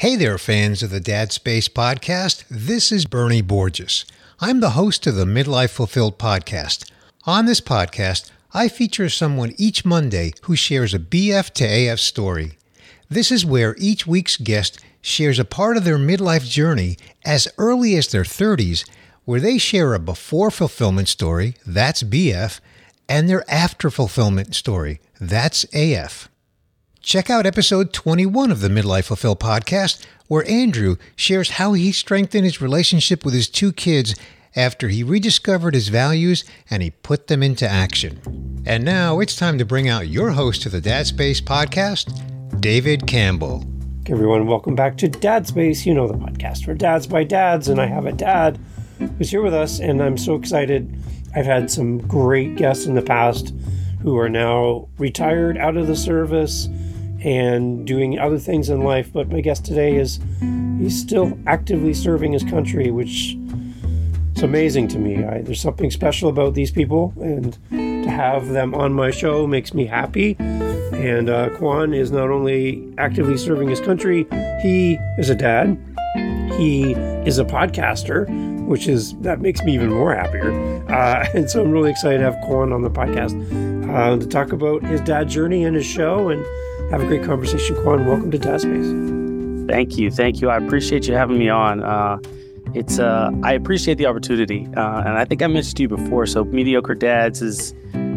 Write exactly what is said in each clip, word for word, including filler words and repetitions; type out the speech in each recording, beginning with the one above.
Hey there, fans of the Dad Space podcast. This is Bernie Borges. I'm the host of the Midlife Fulfilled podcast. On this podcast, I feature someone each Monday who shares a B F to A F story. This is where each week's guest shares a part of their midlife journey as early as their thirties, where they share a before fulfillment story, that's B F, and their after fulfillment story, that's A F. Check out episode twenty-one of the Midlife Fulfilled podcast, where Andrew shares how he strengthened his relationship with his two kids after he rediscovered his values and he put them into action. And now it's time to bring out your host of the Dad Space podcast, David Campbell. Okay, everyone, welcome back to Dad Space. You know, the podcast for dads by dads, and I have a dad who's here with us, and I'm so excited. I've had some great guests in the past who are now retired, out of the service, and doing other things in life, but my guest today is, he's still actively serving his country, which is amazing to me. I, there's something special about these people, and to have them on my show makes me happy. And uh, Quan is not only actively serving his country, he is a dad, he is a podcaster, which is, that makes me even more happier. Uh, and so I'm really excited to have Quan on the podcast uh, to talk about his dad journey and his show and have a great conversation. Quan, welcome to Dad Space. Thank you. Thank you. I appreciate you having me on. Uh, it's uh, I appreciate the opportunity. Uh, and I think I mentioned to you before, so Mediocre Dads is,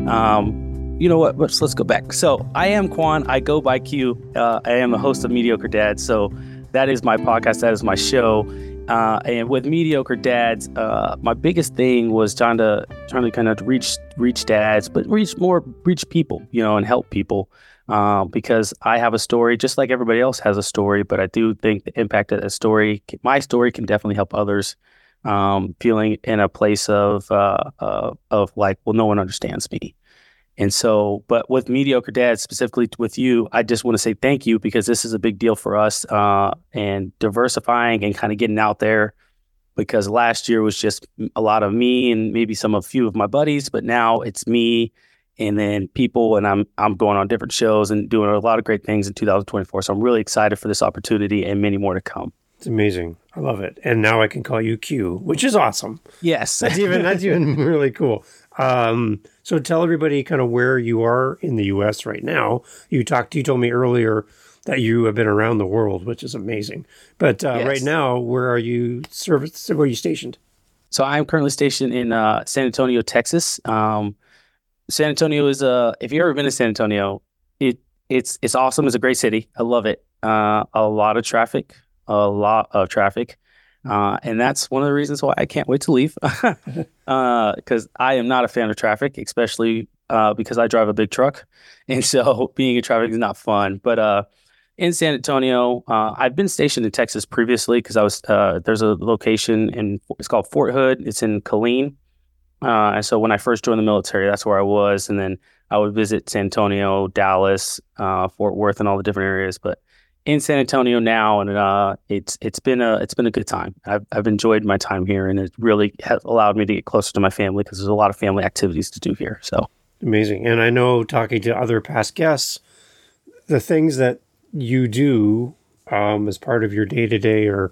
um, you know what, let's, let's go back. So I am Quan. I go by Q. Uh, I am the host of Mediocre Dads. So that is my podcast. That is my show. Uh, and with Mediocre Dads, uh, my biggest thing was trying to trying to kind of reach reach dads, but reach more, reach people, you know, and help people. Uh, because I have a story, just like everybody else has a story, but I do think the impact of a story, my story can definitely help others um, feeling in a place of, uh, uh, of like, well, no one understands me. And so, but with Mediocre Dads, specifically with you, I just want to say thank you, because this is a big deal for us uh, and diversifying and kind of getting out there, because last year was just a lot of me and maybe some, a few of my buddies, but now it's me and then people, and I'm I'm going on different shows and doing a lot of great things in two thousand twenty-four. So I'm really excited for this opportunity and many more to come. It's amazing. I love it. And now I can call you Q, which is awesome. Yes. That's even that's even really cool. Um, so tell everybody kind of where you are in the U S right now. You talked, you told me earlier that you have been around the world, which is amazing. But uh, yes. Right now, where are you service? Where are you stationed? So I'm currently stationed in uh, San Antonio, Texas. Um, San Antonio is uh if you've ever been to San Antonio, it it's it's awesome. It's a great city. I love it. Uh, a lot of traffic, a lot of traffic, uh, and that's one of the reasons why I can't wait to leave. Because uh, I am not a fan of traffic, especially uh, because I drive a big truck, and so being in traffic is not fun. But uh, in San Antonio, uh, I've been stationed in Texas previously because I was uh, there's a location in it's called Fort Hood. It's in Killeen. Uh, and so when I first joined the military, that's where I was. And then I would visit San Antonio, Dallas, uh, Fort Worth, and all the different areas. But in San Antonio now, and uh, it's it's been a it's been a good time. I've I've enjoyed my time here, and it really has allowed me to get closer to my family because there's a lot of family activities to do here. So amazing. And I know, talking to other past guests, the things that you do um, as part of your day to day are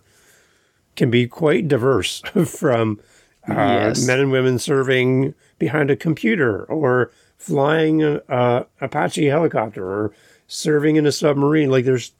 can be quite diverse from. Uh, yes. Men and women serving behind a computer, or flying a, a Apache helicopter, or serving in a submarine. Like, there's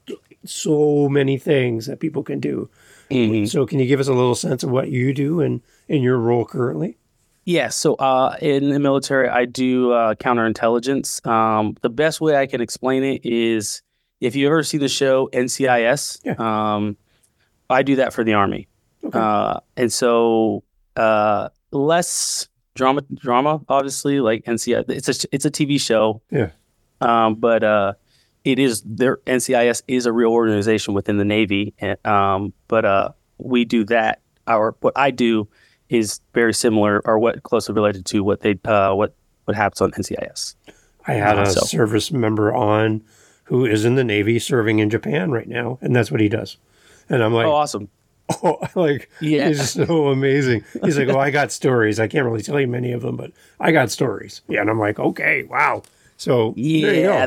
so many things that people can do. Mm-hmm. So can you give us a little sense of what you do and in your role currently? Yeah. So uh, in the military, I do uh, counterintelligence. Um, the best way I can explain it is, if you ever see the show N C I S, yeah. um, I do that for the Army. Okay. Uh, and so... Uh, less drama, drama, obviously, like N C I S. It's a, it's a T V show. Yeah. Um, but, uh, it is their N C I S is a real organization within the Navy. And, um, but, uh, we do that. Our, what I do is very similar, or what closely related to what they, uh, what, what happens on N C I S. I had uh, a so. service member on who is in the Navy serving in Japan right now. And that's what he does. And I'm like, oh, awesome. Oh, like, yeah. He's so amazing. He's like, oh, I got stories. I can't really tell you many of them, but I got stories. Yeah. And I'm like, okay, wow. So yeah, there you go. that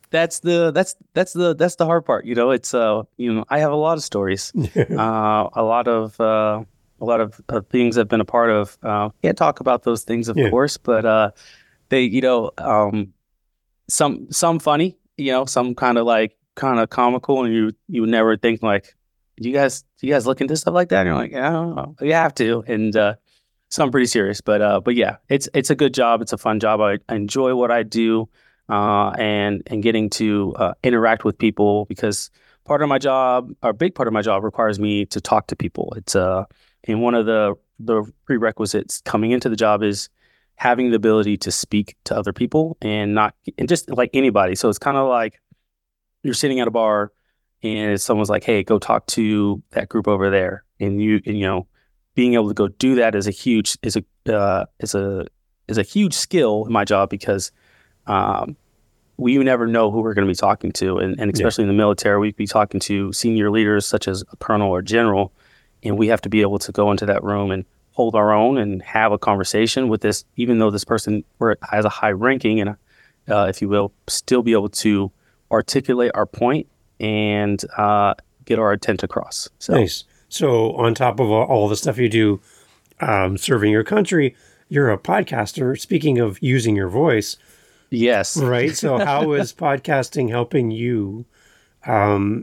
that's the that's that's the that's the hard part. You know, it's uh you know I have a lot of stories, uh, a lot of uh, a lot of uh, things I've been a part of. Uh, can't talk about those things, of Yeah. course, but uh, they you know um, some some funny, you know, some kind of like kind of comical, and you you would never think like, do you guys do you guys look into stuff like that? And you're like, yeah, you have to, and uh, some pretty serious, but uh, but yeah, it's it's a good job. It's a fun job. I, I enjoy what I do, uh, and and getting to uh, interact with people, because part of my job, or a big part of my job, requires me to talk to people. It's uh, and one of the the prerequisites coming into the job is having the ability to speak to other people, and not and just like anybody. So it's kind of like you're sitting at a bar, and someone's like, "Hey, go talk to that group over there," and you and, you know. Being able to go do that is a huge is a uh, is a is a huge skill in my job, because um, we never know who we're going to be talking to, and, and especially yeah. in the military, we'd be talking to senior leaders such as a colonel or general, and we have to be able to go into that room and hold our own and have a conversation with this, even though this person has a high ranking, and uh, if you will, still be able to articulate our point and uh, get our intent across. So. Nice. So on top of all, all the stuff you do, um, serving your country, you're a podcaster. Speaking of using your voice. Yes. Right. So how is podcasting helping you um,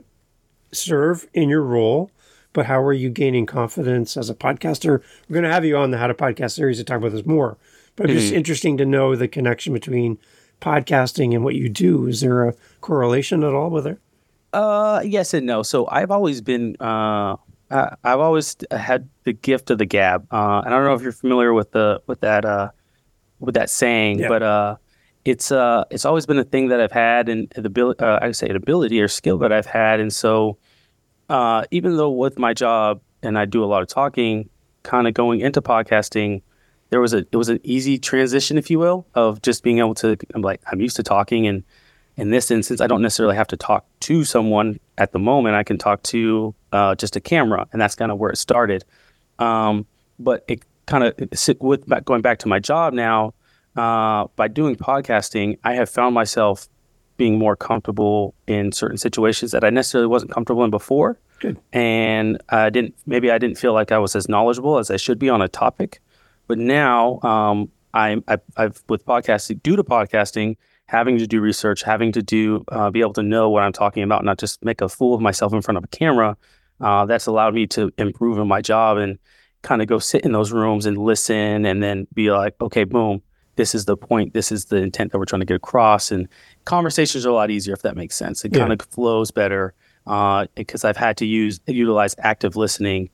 serve in your role? But how are you gaining confidence as a podcaster? We're going to have you on the How to Podcast series to talk about this more. But it's mm-hmm. just interesting to know the connection between podcasting and what you do. Is there a correlation at all with it? Uh, yes and no. So I've always been... Uh... Uh, I've always had the gift of the gab, uh, and I don't know if you're familiar with the with that uh, with that saying, yeah. but uh, it's uh, it's always been a thing that I've had, and the ability, uh, I say an ability or skill that I've had, and so uh, even though with my job and I do a lot of talking, kind of going into podcasting, there was a it was an easy transition, if you will, of just being able to. I'm like I'm used to talking, and in this instance, I don't necessarily have to talk to someone at the moment. I can talk to uh, just a camera, and that's kind of where it started. Um, but it kind of with going back to my job now, uh, by doing podcasting, I have found myself being more comfortable in certain situations that I necessarily wasn't comfortable in before. Good. And I didn't maybe I didn't feel like I was as knowledgeable as I should be on a topic. But now um, I'm I, I've with podcasting due to podcasting. Having to do research, having to do, uh, be able to know what I'm talking about, not just make a fool of myself in front of a camera, uh, that's allowed me to improve in my job and kind of go sit in those rooms and listen, and then be like, okay, boom, this is the point, this is the intent that we're trying to get across. And conversations are a lot easier, if that makes sense. It yeah. kind of flows better uh, because I've had to use utilize active listening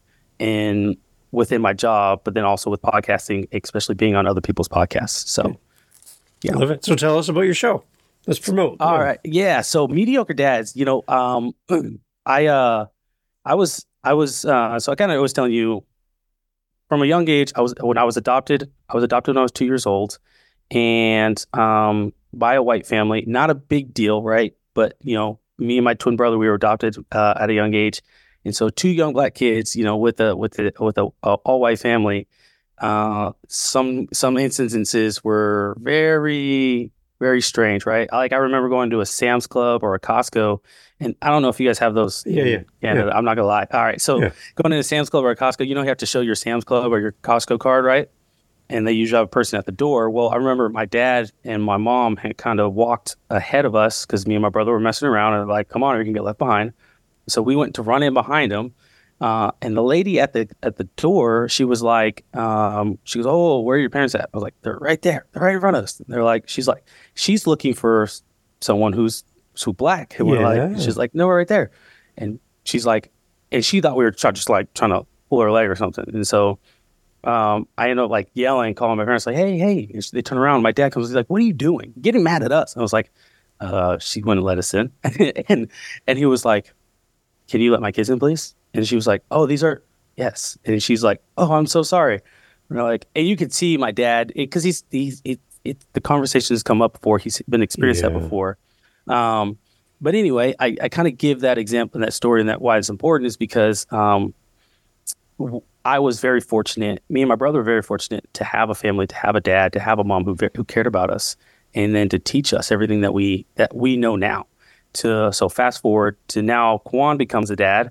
in within my job, but then also with podcasting, especially being on other people's podcasts. So. Okay. Yeah. Love it. So tell us about your show. Let's promote. All yeah. right. Yeah. So Mediocre Dads, you know, um, I, uh, I was, I was, uh, so I kind of was telling you from a young age, I was, when I was adopted, I was adopted when I was two years old, and, um, by a white family, not a big deal. Right. But, you know, me and my twin brother, we were adopted, uh, at a young age. And so two young black kids, you know, with a, with a, with a, a all white family, Uh, some some instances were very, very strange, right? Like I remember going to a Sam's Club or a Costco, and I don't know if you guys have those. Yeah, yeah. Canada. yeah. I'm not gonna lie. All right, so yeah. going to a Sam's Club or a Costco, you know, you have to show your Sam's Club or your Costco card, right? And they usually have a person at the door. Well, I remember my dad and my mom had kind of walked ahead of us because me and my brother were messing around, and like, come on, or you can get left behind. So we went to run in behind them. Uh, and the lady at the at the door, she was like, um, she goes, "Oh, where are your parents at?" I was like, "They're right there. They're right in front of us." And they're like, she's like, she's looking for someone who's who's black. And we're yeah. like, she's like, "No, we're right there." And she's like, and she thought we were try, just like trying to pull her leg or something. And so um, I ended up like yelling, calling my parents, like, "Hey, hey!" And they turn around. My dad comes, he's like, "What are you doing? Getting mad at us?" And I was like, uh, "She wouldn't let us in." and and he was like, "Can you let my kids in, please?" And she was like, "Oh, these are, yes." And she's like, "Oh, I'm so sorry." And they're like, and you could see my dad, because he's, he's it, it, the conversation has come up before. He's been experienced yeah. that before. Um, but anyway, I, I kind of give that example and that story, and that why it's important is because um, I was very fortunate. Me and my brother were very fortunate to have a family, to have a dad, to have a mom who who cared about us. and then to teach us everything that we that we know now. To so fast forward to now, Quan becomes a dad,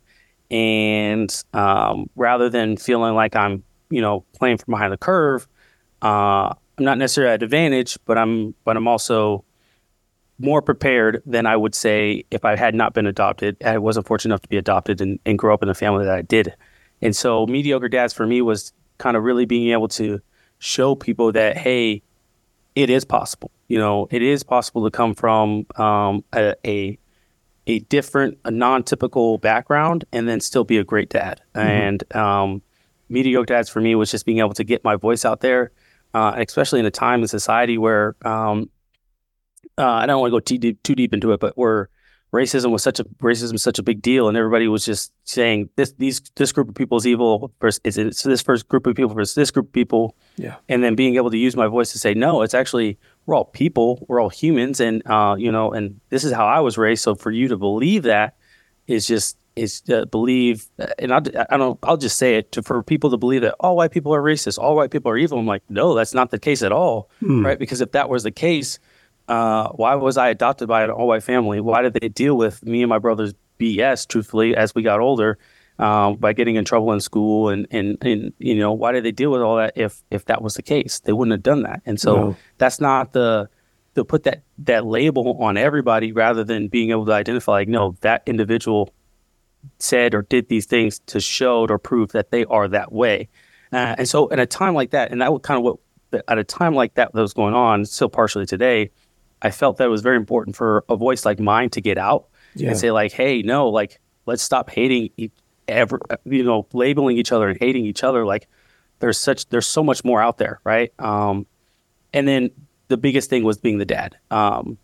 and um, rather than feeling like I'm, you know, playing from behind the curve, uh, I'm not necessarily at advantage, but I'm but I'm also more prepared than I would say if I had not been adopted. I wasn't fortunate enough to be adopted and, and grow up in the family that I did. And so Mediocre Dads for me was kind of really being able to show people that, hey, it is possible. You know, it is possible to come from um, a, a a different, a non-typical background and then still be a great dad. Mm-hmm. And um, Mediocre Dads for me was just being able to get my voice out there, uh, especially in a time in society where um, uh, I don't want to go too deep, too deep into it, but where racism was such a racism is such a big deal, and everybody was just saying this these this group of people is evil versus is it this first group of people versus this group of people. Yeah. And then being able to use my voice to say, no, it's actually we're all people, we're all humans, and uh, you know, and this is how I was raised. So for you to believe that is just is uh, believe, and I, I don't I'll just say it to, for people to believe that all white people are racist, all white people are evil. I'm like, no, that's not the case at all, mm. right? Because if that was the case, uh, why was I adopted by an all white family? Why did they deal with me and my brother's B S? Truthfully, as we got older, um, by getting in trouble in school, and and and you know, why did they deal with all that if if that was the case? They wouldn't have done that. And so no. that's not the to put that that label on everybody rather than being able to identify, like, no, that individual said or did these things to show or prove that they are that way. Uh, and so at a time like that, and that was kind of what, at a time like that that was going on, still partially today, I felt that it was very important for a voice like mine to get out yeah. and say, like, hey, no, like, let's stop hating each, ever, you know, labeling each other and hating each other. Like, there's such, there's so much more out there, right? Um, and then the biggest thing was being the dad. Um,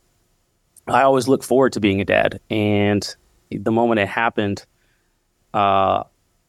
I always look forward to being a dad, and the moment it happened, uh,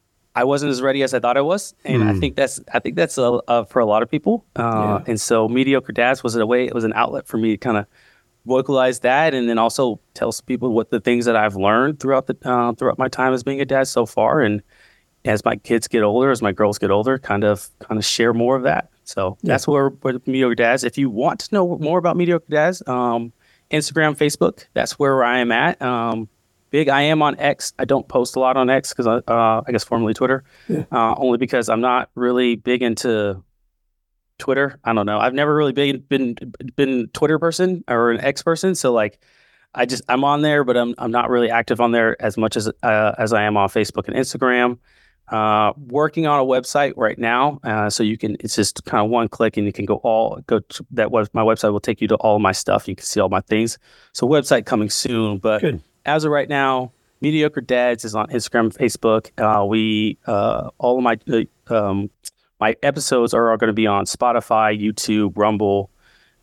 I wasn't as ready as I thought I was, and mm. I think that's I think that's a, a, for a lot of people. Uh, yeah. And so, Mediocre Dads was a way, it was an outlet for me to kind of vocalize that, and then also tell some people what the things that I've learned throughout the uh, throughout my time as being a dad so far, and as my kids get older, as my girls get older, kind of kind of share more of that. So yeah. that's where, where Mediocre Dads. If you want to know more about Mediocre Dads, um, Instagram, Facebook, that's where I am at. Um, Big, I am on X. I don't post a lot on X because, uh, I guess, formerly Twitter, yeah. uh, only because I'm not really big into Twitter. I don't know. I've never really been been been Twitter person or an X person. So like, I just I'm on there, but I'm I'm not really active on there as much as uh, as I am on Facebook and Instagram. Uh, working on a website right now, uh, so you can. It's just kind of one click, and you can go all go to that. Was my website will take you to all of my stuff. You can see all my things. So website coming soon, but. Good. As of right now, Mediocre Dads is on Instagram, Facebook. Uh, we uh, all of my uh, um, my episodes are, are going to be on Spotify, YouTube, Rumble,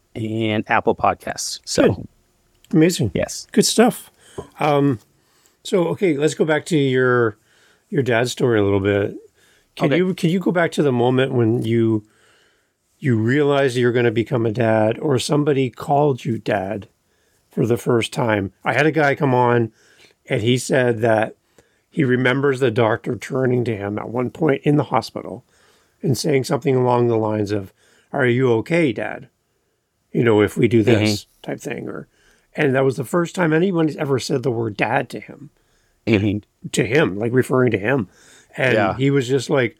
and Apple Podcasts. So, good. Amazing, yes, good stuff. Um, so, okay, let's go back to your your dad story a little bit. Can okay. you can you go back to the moment when you you realized you were going to become a dad, or somebody called you dad for the first time? I had a guy come on, and he said that he remembers the doctor turning to him at one point in the hospital and saying something along the lines of, "Are you okay, Dad? You know, if we do this," mm-hmm. type thing. Or, and that was the first time anybody's ever said the word dad to him, mm-hmm. to him, like referring to him. And yeah. he was just like,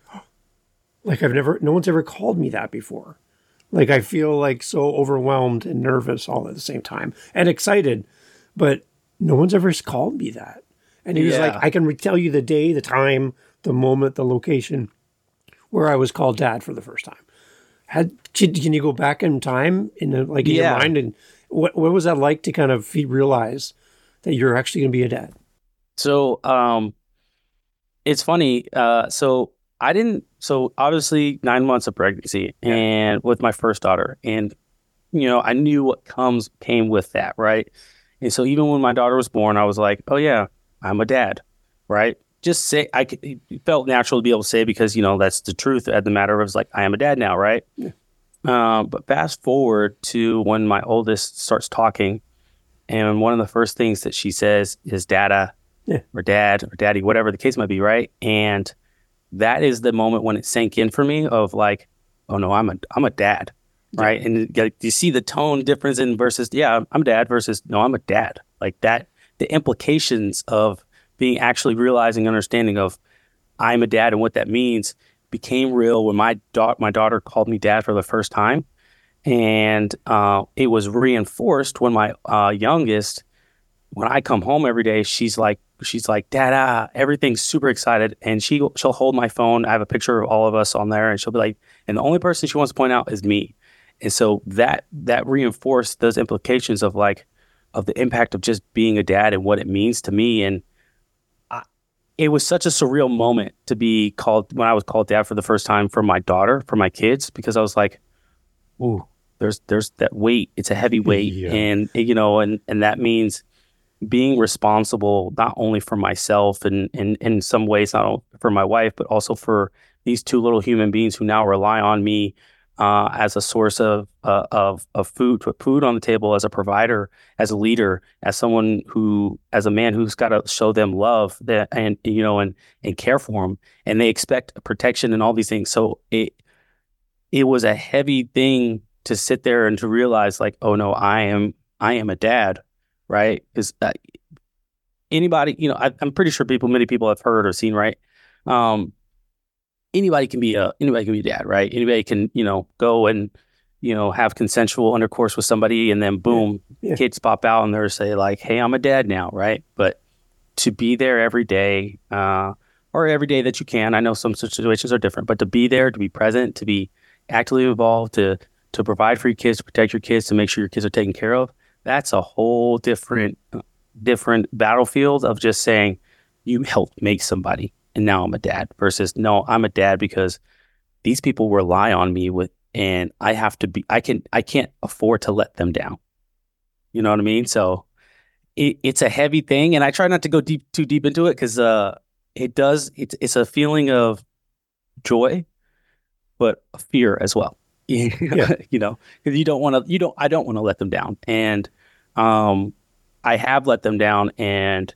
like I've never, no one's ever called me that before. Like, I feel like so overwhelmed and nervous all at the same time and excited, but no one's ever called me that. And he was yeah. like, I can re- tell you the day, the time, the moment, the location where I was called dad for the first time. Had, can you go back in time in the, like in yeah. your mind? And what, what was that like to kind of realize that you're actually going to be a dad? So, um, it's funny. Uh, so I didn't, so obviously nine months of pregnancy yeah. and with my first daughter, and, you know, I knew what comes, came with that. Right. And so even when my daughter was born, I was like, oh yeah, I'm a dad. Right. Just say, I could, it felt natural to be able to say, because, you know, that's the truth at the matter of, like, I am a dad now. Right. Yeah. Um, but fast forward to when my oldest starts talking, and one of the first things that she says is dada yeah. or dad or daddy, whatever the case might be. Right. And that is the moment when it sank in for me of like, oh no, I'm a, I'm a dad. right? Yeah. And like, you see the tone difference in versus, yeah, I'm dad versus, no, I'm a dad. Like that, the implications of being actually realizing, understanding of I'm a dad and what that means became real when my, da- my daughter called me dad for the first time. And uh, it was reinforced when my uh, youngest, when I come home every day, she's like, she's like, Dada, everything's super excited. And she, she'll hold my phone. I have a picture of all of us on there, and she'll be like, and the only person she wants to point out is me. And so that, that reinforced those implications of like, of the impact of just being a dad and what it means to me. And I, it was such a surreal moment to be called, when I was called dad for the first time for my daughter, for my kids, because I was like, ooh, there's, there's that weight. It's a heavy weight. Yeah. And, you know, and, and that means being responsible, not only for myself and, and, and in some ways, not only for my wife, but also for these two little human beings who now rely on me uh, as a source of, uh, of, of food, to put food on the table, as a provider, as a leader, as someone who, as a man who's got to show them love that, and, you know, and, and care for them. And they expect protection and all these things. So it, it was a heavy thing to sit there and to realize like, oh no, I am, I am a dad. Right? Because uh, anybody, you know, I, I'm pretty sure people, many people have heard or seen, right? Um, anybody can be a, anybody can be a dad, right? Anybody can, you know, go and, you know, have consensual intercourse with somebody, and then boom, yeah. Yeah. kids pop out and they're say like, hey, I'm a dad now, right? But to be there every day, uh, or every day that you can, I know some situations are different, but to be there, to be present, to be actively involved, to to provide for your kids, to protect your kids, to make sure your kids are taken care of. That's a whole different, different battlefield of just saying, you helped make somebody, and now I'm a dad, versus no, I'm a dad because these people rely on me with, and I have to be, I can, I can't afford to let them down. You know what I mean? So it, it's a heavy thing, and I try not to go deep, too deep into it, because uh, it does, it's, it's a feeling of joy, but fear as well. Yeah. You know, because you don't want to, you don't, I don't want to let them down. And um, I have let them down, and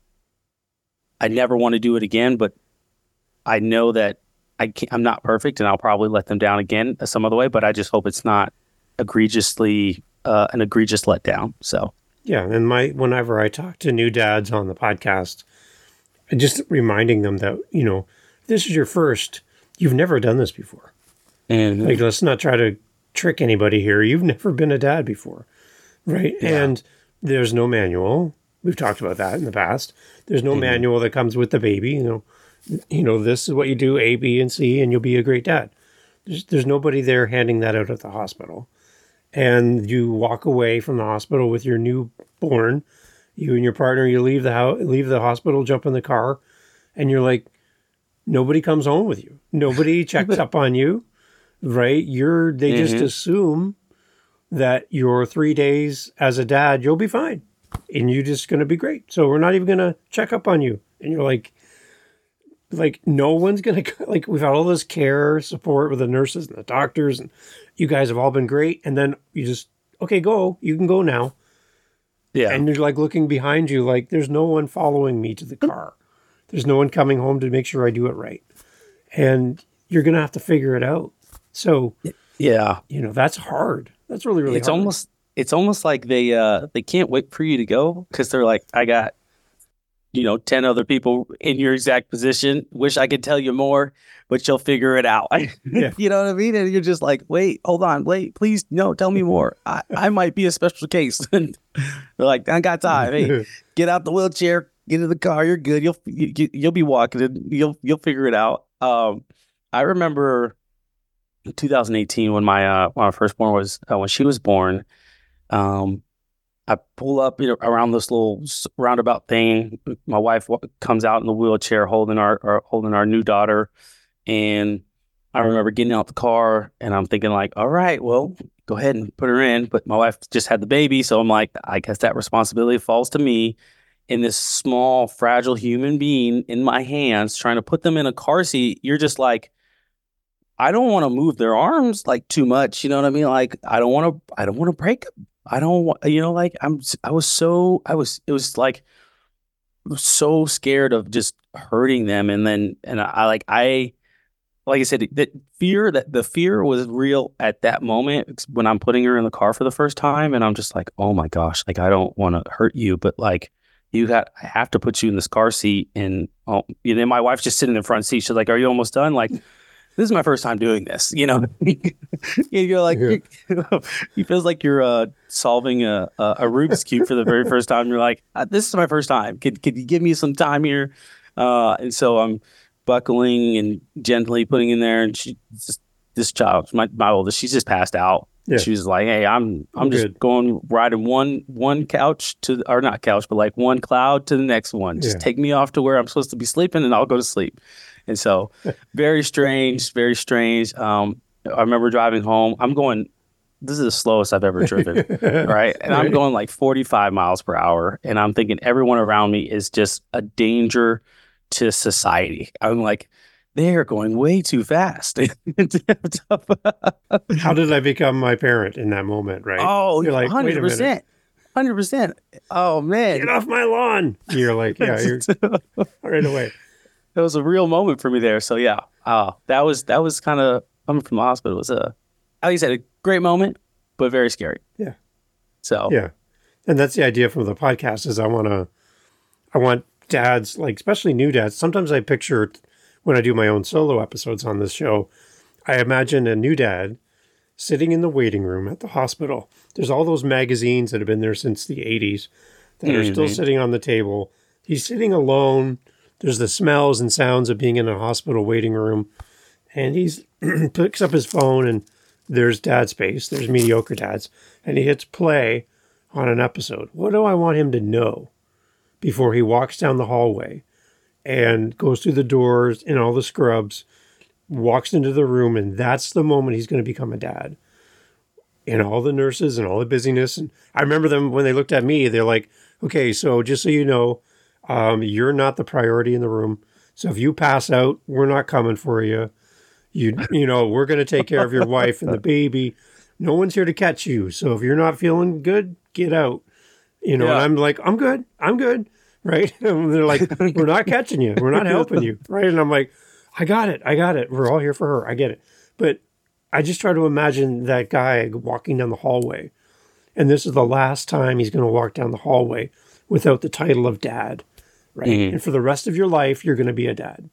I never want to do it again, but I know that I can't, I'm not perfect, and I'll probably let them down again some other way, but I just hope it's not egregiously, uh, an egregious letdown. So, yeah. And my, whenever I talk to new dads on the podcast, just reminding them that, you know, this is your first, you've never done this before. And like, let's not try to trick anybody here. You've never been a dad before, right? Yeah. And there's no manual. We've talked about that in the past. There's no mm-hmm. manual that comes with the baby. You know, you know, this is what you do, A, B, and C, and you'll be a great dad. There's, there's nobody there handing that out at the hospital. And you walk away from the hospital with your newborn. You and your partner, you leave the house, leave the hospital, jump in the car, and you're like, nobody comes home with you. Nobody checks up on you. Right? You're, they mm-hmm. just assume that your three days as a dad, you'll be fine. And you're just going to be great. So we're not even going to check up on you. And you're like, like, no one's going to, like, we've had all this care, support with the nurses and the doctors, and you guys have all been great. And then you just, okay, go, you can go now. Yeah. And you're like looking behind you, like, there's no one following me to the car. There's no one coming home to make sure I do it right. And you're going to have to figure it out. So, yeah, you know, that's hard. That's really, really it's hard. almost, it's almost like they, uh, they can't wait for you to go, because they're like, I got, you know, ten other people in your exact position. Wish I could tell you more, but you'll figure it out. Yeah. You know what I mean? And you're just like, wait, hold on, wait, please, no, tell me more. I, I might be a special case. And they're like, I got time. Hey, get out the wheelchair, get in the car. You're good. You'll, you, you'll be walking and you'll, you'll figure it out. Um, I remember in two thousand eighteen, when my uh, when my firstborn was uh, when she was born, um, I pull up, you know, around this little roundabout thing. My wife w- comes out in the wheelchair, holding our, our holding our new daughter, and I remember getting out the car, and I'm thinking like, all right, well, go ahead and put her in. But my wife just had the baby, so I'm like, I guess that responsibility falls to me. And this small, fragile human being in my hands, trying to put them in a car seat, you're just like, I don't want to move their arms like too much. You know what I mean? Like, I don't want to, I don't want to break them. I don't want, you know, like I'm, I was so, I was, it was like, I was so scared of just hurting them. And then, and I like, I, like I said, that fear, that the fear was real at that moment when I'm putting her in the car for the first time. And I'm just like, oh my gosh, like, I don't want to hurt you, but like, you got, I have to put you in this car seat. And oh, and then my wife's just sitting in the front seat. She's like, are you almost done? Like, this is my first time doing this, you know. You're like, yeah. you it feels like you're uh, solving a, a a Rubik's Cube for the very first time. You're like, uh, this is my first time. Could could you give me some time here? Uh, and so I'm buckling and gently putting in there, and she just this child, my my oldest, she's just passed out. Yeah. She was like, hey, I'm I'm, I'm just good. going riding one one couch to or not couch, but like one cloud to the next one. Just yeah. take me off to where I'm supposed to be sleeping, and I'll go to sleep. And so very strange, very strange. Um, I remember driving home. I'm going, this is the slowest I've ever driven, right? And I'm going like forty-five miles per hour. And I'm thinking everyone around me is just a danger to society. I'm like, they're going way too fast. How did I become my parent in that moment, right? Oh, you're like, one hundred percent. one hundred percent. Oh, man. Get off my lawn. You're like, yeah, you're right away. It was a real moment for me there. So yeah, uh, that was that was kind of coming from the hospital. It was a, like you said, a great moment, but very scary. Yeah. So yeah, and that's the idea from the podcast. Is I want to, I want dads, like especially new dads. Sometimes I picture when I do my own solo episodes on this show, I imagine a new dad sitting in the waiting room at the hospital. There's all those magazines that have been there since the eighties that mm-hmm. are still sitting on the table. He's sitting alone. There's the smells and sounds of being in a hospital waiting room. And he picks up his phone and there's Dad Space. There's Mediocre Dads. And he hits play on an episode. What do I want him to know before he walks down the hallway and goes through the doors in all the scrubs, walks into the room, and that's the moment he's going to become a dad. And all the nurses and all the busyness. And I remember them when they looked at me, they're like, okay, so just so you know, Um, you're not the priority in the room. So if you pass out, we're not coming for you. You, you know, we're going to take care of your wife and the baby. No one's here to catch you. So if you're not feeling good, get out. You know, yeah. And I'm like, I'm good. I'm good. Right. And they're like, we're not catching you. We're not helping you. Right. And I'm like, I got it. I got it. We're all here for her. I get it. But I just try to imagine that guy walking down the hallway. And this is the last time he's going to walk down the hallway without the title of dad. Right. Mm-hmm. And for the rest of your life, you're going to be a dad.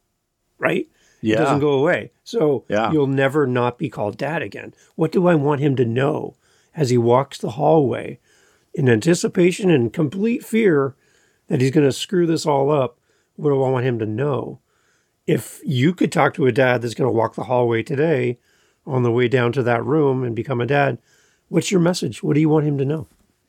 Right? Yeah. It doesn't go away. So yeah. you'll never not be called dad again. What do I want him to know as he walks the hallway in anticipation and complete fear that he's going to screw this all up? What do I want him to know? If you could talk to a dad that's going to walk the hallway today on the way down to that room and become a dad, what's your message? What do you want him to know?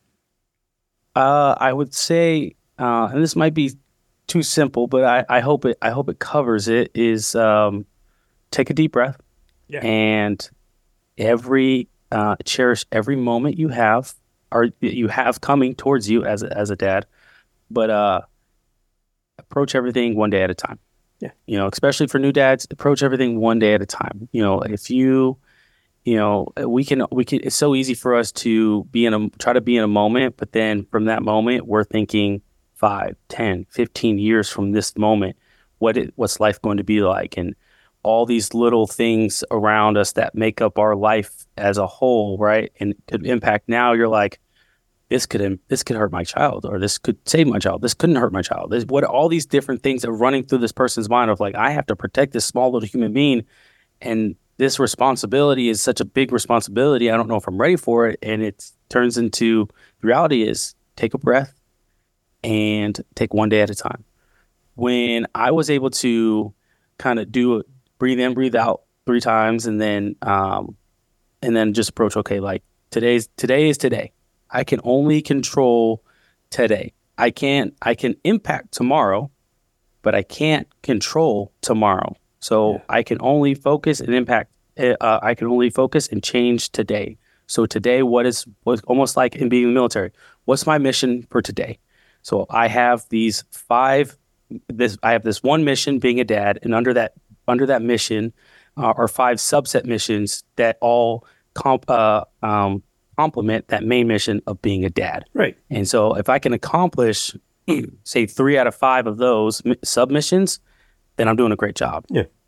Uh, I would say... Uh, and this might be too simple, but I, I hope it I hope it covers it, is um, take a deep breath yeah. and every uh, cherish every moment you have or you have coming towards you as a, as a dad, but uh, approach everything one day at a time. Yeah, you know, especially for new dads, approach everything one day at a time. You know, if you You know, we can, we can, it's so easy for us to be in a, try to be in a moment, but then from that moment, we're thinking five, ten, fifteen years from this moment, what it, what's life going to be like? And all these little things around us that make up our life as a whole, right? And could impact now, you're like, this could, this could hurt my child, or this could save my child. This couldn't hurt my child. There's what, all these different things are running through this person's mind of like, I have to protect this small little human being. And this responsibility is such a big responsibility. I don't know if I'm ready for it. And it turns into, the reality is take a breath and take one day at a time. When I was able to kind of do it, breathe in, breathe out three times, and then, um, and then just approach, okay, like today's, today is today. I can only control today. I can't, I can impact tomorrow, but I can't control tomorrow. So yeah. I can only focus and impact. Uh, I can only focus and change today. So today, what is what's almost like in being in the military? What's my mission for today? So I have these five. This I have this one mission, being a dad, and under that under that mission uh, are five subset missions that all comp, uh, um, complement that main mission of being a dad. Right. And so if I can accomplish, say, three out of five of those submissions, then I'm doing a great job. Yeah.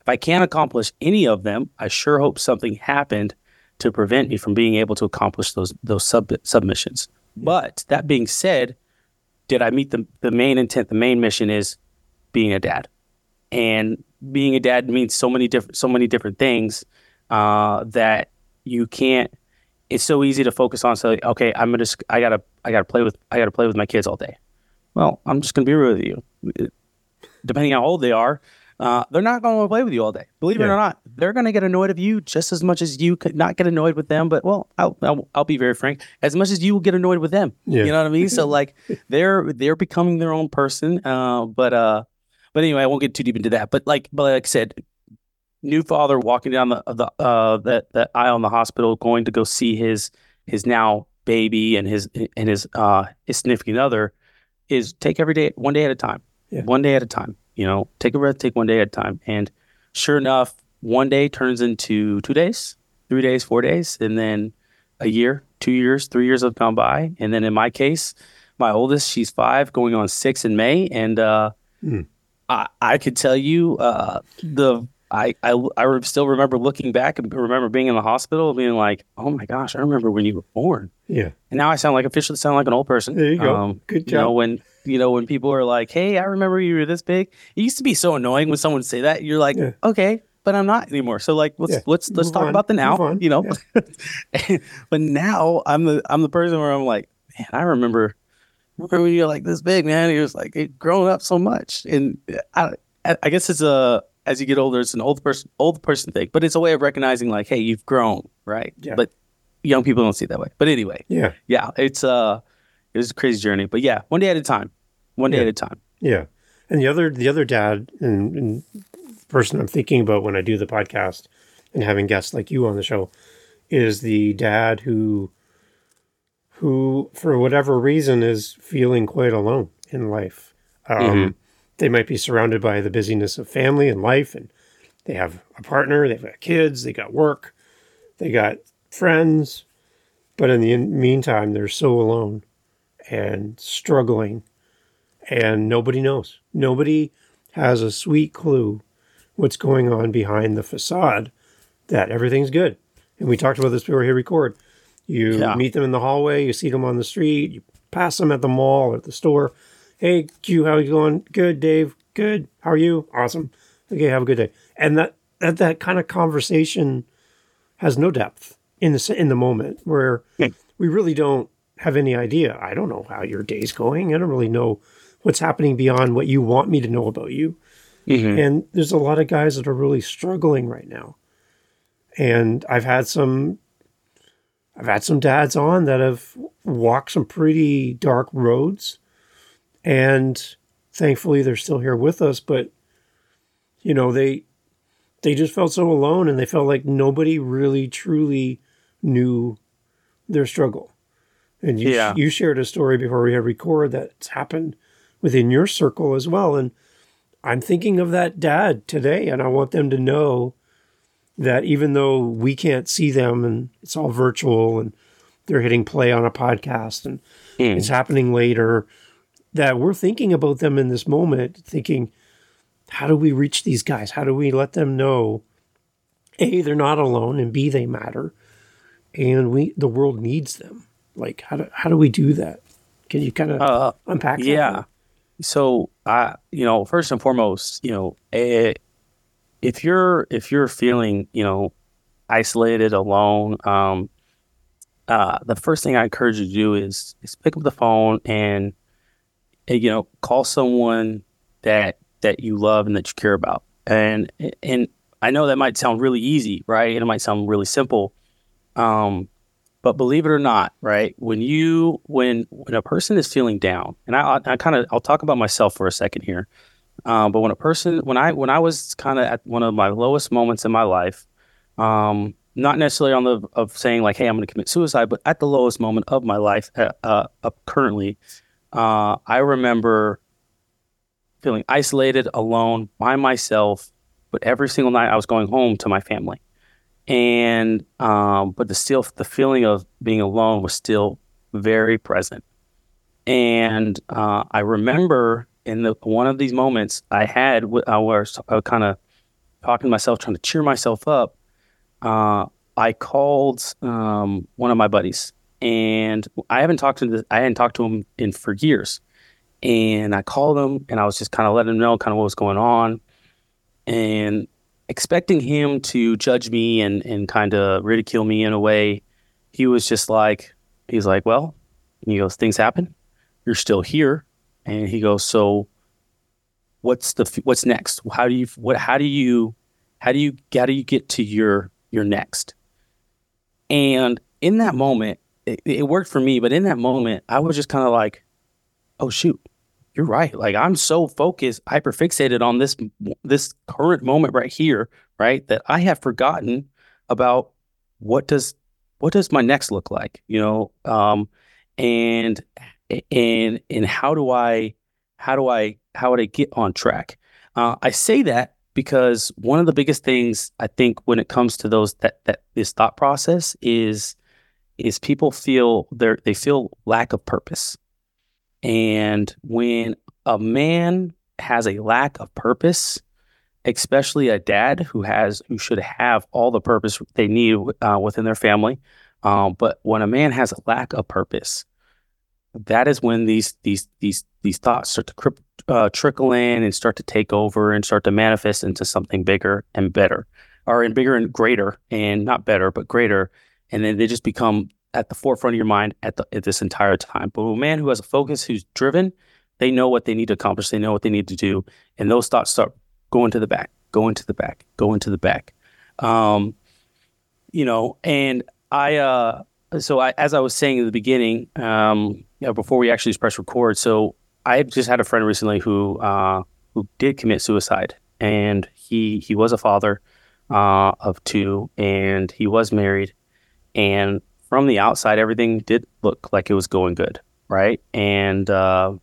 If I can't accomplish any of them, I sure hope something happened to prevent me from being able to accomplish those those sub submissions. But that being said, did I meet the the main intent? The main mission is being a dad, and being a dad means so many different so many different things uh, that you can't. It's so easy to focus on. So okay, I'm gonna I gotta I gotta play with I gotta play with my kids all day. Well, I'm just gonna be real with you. Depending on how old they are, uh, they're not going to play with you all day. Believe yeah. it or not, they're going to get annoyed of you just as much as you could not get annoyed with them. But well, I'll, I'll I'll be very frank, as much as you will get annoyed with them. Yeah. You know what I mean? So like they're they're becoming their own person. Uh, but uh, but anyway, I won't get too deep into that. But like but like I said, new father walking down the the uh that that aisle in the hospital, going to go see his his now baby and his and his uh his significant other, is take every day one day at a time. Yeah. One day at a time, you know, take a breath, take one day at a time. And sure enough, one day turns into two days, three days, four days, and then a year, two years, three years have gone by. And then in my case, my oldest, she's five, going on six in May. And uh, mm. I, I could tell you uh, the I, I, I still remember looking back and remember being in the hospital and being like, oh my gosh, I remember when you were born. Yeah. And now I sound like officially sound like an old person. There you go. Um, Good job. You know, when you know when people are like, hey, I remember you were this big. It used to be so annoying when someone would say that. You're like, yeah. okay, but I'm not anymore. So like, let's yeah. let's let's Move talk on. about the now. You know. Yeah. But now I'm the I'm the person where I'm like, man, I remember, remember when you're like this big, man. He was like it grown up so much, and I I guess it's a as you get older, it's an old person old person thing, but it's a way of recognizing like, hey, you've grown, right? Yeah. But young people don't see it that way. But anyway, yeah, yeah, it's uh, it was a crazy journey. But yeah, one day at a time, one day yeah. at a time. Yeah, and the other the other dad and, and person I'm thinking about when I do the podcast and having guests like you on the show is the dad who who for whatever reason is feeling quite alone in life. Um, mm-hmm. They might be surrounded by the busyness of family and life, and they have a partner, they've got kids, they got work, they got friends, but in the in- meantime, they're so alone and struggling, and nobody knows. Nobody has a sweet clue what's going on behind the facade that everything's good. And we talked about this before we hit record. You yeah. meet them in the hallway, you see them on the street, you pass them at the mall or at the store. Hey, Q, how you going? Good, Dave. Good. How are you? Awesome. Okay, have a good day. And that that, that kind of conversation has no depth in the in the moment where yeah. we really don't have any idea. I don't know how your day's going. I don't really know what's happening beyond what you want me to know about you. Mm-hmm. And there's a lot of guys that are really struggling right now. And I've had some I've had some dads on that have walked some pretty dark roads. And thankfully they're still here with us, but you know, they they just felt so alone, and they felt like nobody really truly knew their struggle. And you yeah. you shared a story before we had record that's happened within your circle as well. And I'm thinking of that dad today, and I want them to know that even though we can't see them and it's all virtual and they're hitting play on a podcast and mm. it's happening later, that we're thinking about them in this moment, thinking, how do we reach these guys? How do we let them know, A, they're not alone, and B, they matter, and we the world needs them. Like, how do how do we do that? Can you kind of uh, unpack that? Yeah. So, uh, you know, first and foremost, you know, uh, if you're if you're feeling, you know, isolated, alone, um, uh, the first thing I encourage you to do is is pick up the phone and you know, call someone that that you love and that you care about. And and I know that might sound really easy, right? And it might sound really simple. Um, but believe it or not, right? When you when when a person is feeling down, and I I kind of I'll talk about myself for a second here. Um, but when a person when I when I was kind of at one of my lowest moments in my life, um, not necessarily on the of saying like, hey, I'm going to commit suicide, but at the lowest moment of my life, uh, uh, currently. Uh, I remember feeling isolated, alone, by myself, but every single night I was going home to my family. And, um, but the still, the feeling of being alone was still very present. And uh, I remember in the one of these moments I had, I was uh, kind of talking to myself, trying to cheer myself up, uh, I called um, one of my buddies, and I haven't talked to the, I hadn't talked to him in for years, and I called him, and I was just kind of letting him know kind of what was going on, and expecting him to judge me and and kind of ridicule me in a way. He was just like, he's like, well, he goes, things happen. You're still here, and he goes, so what's the what's next? How do you what how do you how do you how do you get to your your next? And in that moment, it, it worked for me. But in that moment, I was just kind of like, oh, shoot, you're right. Like, I'm so focused, hyper fixated on this, this current moment right here, right, that I have forgotten about what does, what does my next look like, you know? Um, and, and, and how do I, how do I, how would I get on track? Uh, I say that because one of the biggest things I think when it comes to those that that this thought process is is people feel they they feel lack of purpose. And when a man has a lack of purpose, especially a dad who has who should have all the purpose they need uh, within their family, um, but when a man has a lack of purpose, that is when these these these these thoughts start to cri- uh, trickle in and start to take over and start to manifest into something bigger and better, or in bigger and greater, and not better but greater, and then they just become at the forefront of your mind at, the, at this entire time. But a man who has a focus, who's driven, they know what they need to accomplish, they know what they need to do, and those thoughts start going to the back, going to the back, going to the back. Um, you know, and I. Uh, So I, as I was saying in the beginning, um, you know, before we actually press record, so I just had a friend recently who uh, who did commit suicide, and he he was a father uh, of two, and he was married, and from the outside, everything did look like it was going good, right? And uh,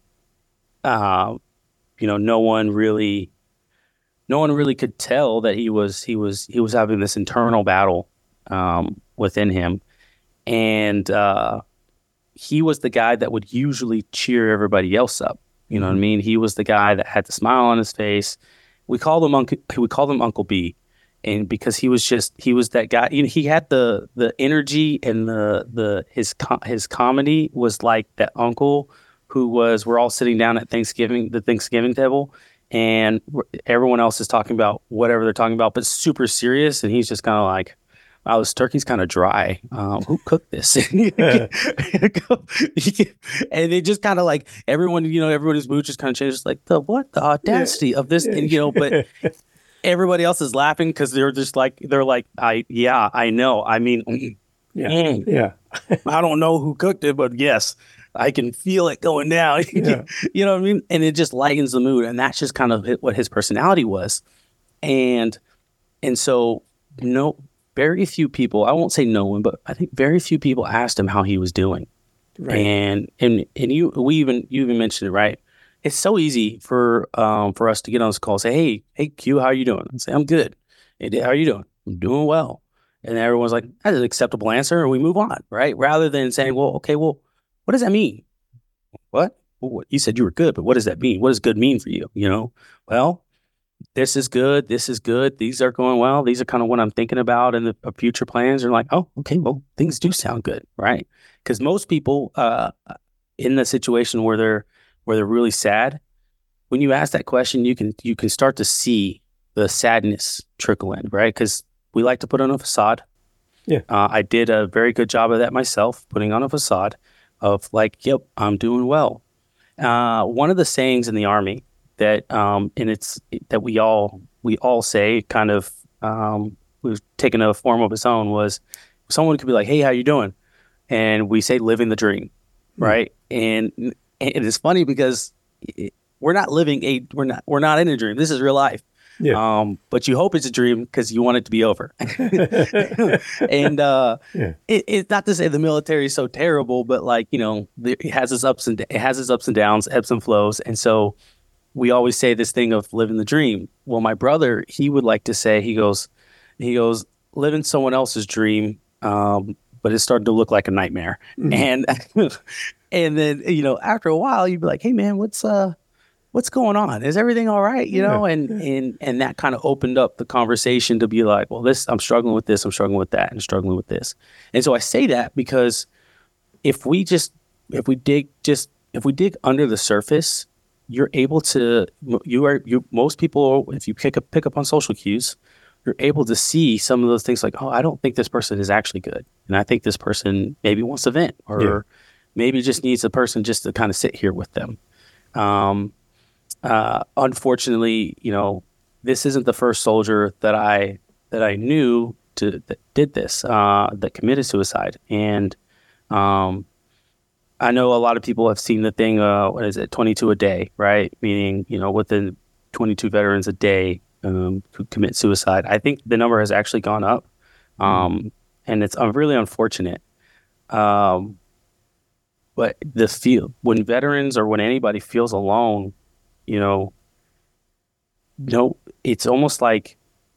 uh, you know, no one really, no one really could tell that he was he was he was having this internal battle um, within him. And uh, he was the guy that would usually cheer everybody else up. You know mm-hmm. what I mean? He was the guy that had the smile on his face. We called him Uncle. We called him Uncle B, and because he was just he was that guy. You know, he had the the energy and the the his his comedy was like that uncle who was. We're all sitting down at Thanksgiving the Thanksgiving table, and everyone else is talking about whatever they're talking about, but super serious, and he's just kind of like, wow, this turkey's kind of dry. Um, who cooked this? And they just kind of like, everyone, you know, everybody's mood just kind of changes. Like, the what? The audacity yeah. of this, and, you know, but everybody else is laughing because they're just like, they're like, I, yeah, I know. I mean, yeah, mm, yeah. I don't know who cooked it, but yes, I can feel it going down. Yeah. You know what I mean? And it just lightens the mood. And that's just kind of what his personality was. And, and so, no, very few people, I won't say no one, but I think very few people asked him how he was doing. Right. And and and you we even you even mentioned it, right? It's so easy for um for us to get on this call and say, hey, hey Q, how are you doing? And say, I'm good. Hey, how are you doing? I'm doing well. And everyone's like, that's an acceptable answer, and we move on, right? Rather than saying, well, okay, well, what does that mean? What? Well, you said you were good, but what does that mean? What does good mean for you? You know? Well, this is good. This is good. These are going well. These are kind of what I'm thinking about in the uh, future plans. Are like, oh, okay, well, things do sound good, right? Because most people uh, in the situation where they're where they're really sad, when you ask that question, you can you can start to see the sadness trickle in, right? Because we like to put on a facade. Yeah, uh, I did a very good job of that myself, putting on a facade of like, yep, I'm doing well. Uh, one of the sayings in the Army that um and it's that we all we all say kind of um we've taken a form of its own was someone could be like, hey, how you doing? And we say living the dream, right? Mm. And, and it's funny because it, we're not living a we're not we're not in a dream. This is real life. Yeah. Um, but you hope it's a dream because you want it to be over. And uh, yeah. it, it's not to say the military is so terrible, but like, you know, it has its ups and it has its ups and downs, ebbs and flows, and so we always say this thing of living the dream. Well, my brother, he would like to say, he goes, he goes, living someone else's dream, um, but it's starting to look like a nightmare. Mm-hmm. And and then, you know, after a while, you'd be like, hey, man, what's uh, what's going on? Is everything all right? You know, Yeah. and, and, and that kind of opened up the conversation to be like, well, this, I'm struggling with this, I'm struggling with that, and struggling with this. And so I say that because if we just, if we dig just, if we dig under the surface, you're able to, you are, you, most people, if you pick up, pick up on social cues, you're able to see some of those things like, oh, I don't think this person is actually good. And I think this person maybe wants to vent, or yeah. maybe just needs a person just to kind of sit here with them. Um, uh, unfortunately, you know, this isn't the first soldier that I, that I knew to, that did this, uh, that committed suicide. And, um, I know a lot of people have seen the thing, uh, what is it, twenty-two a day, right? Meaning, you know, within twenty-two veterans a day um, who commit suicide. I think the number has actually gone up, um, mm. and it's uh, really unfortunate. Um, but the feel when veterans or when anybody feels alone, you know, you know, it's almost like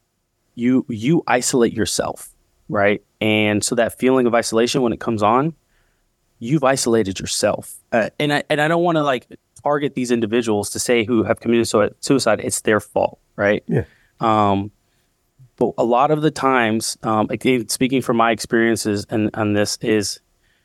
you you isolate yourself, right? And so that feeling of isolation, when it comes on, you've isolated yourself. Uh, and I and I don't want to like target these individuals to say who have committed suicide, it's their fault, right? Yeah. Um, but a lot of the times, um, again, speaking from my experiences and on this, is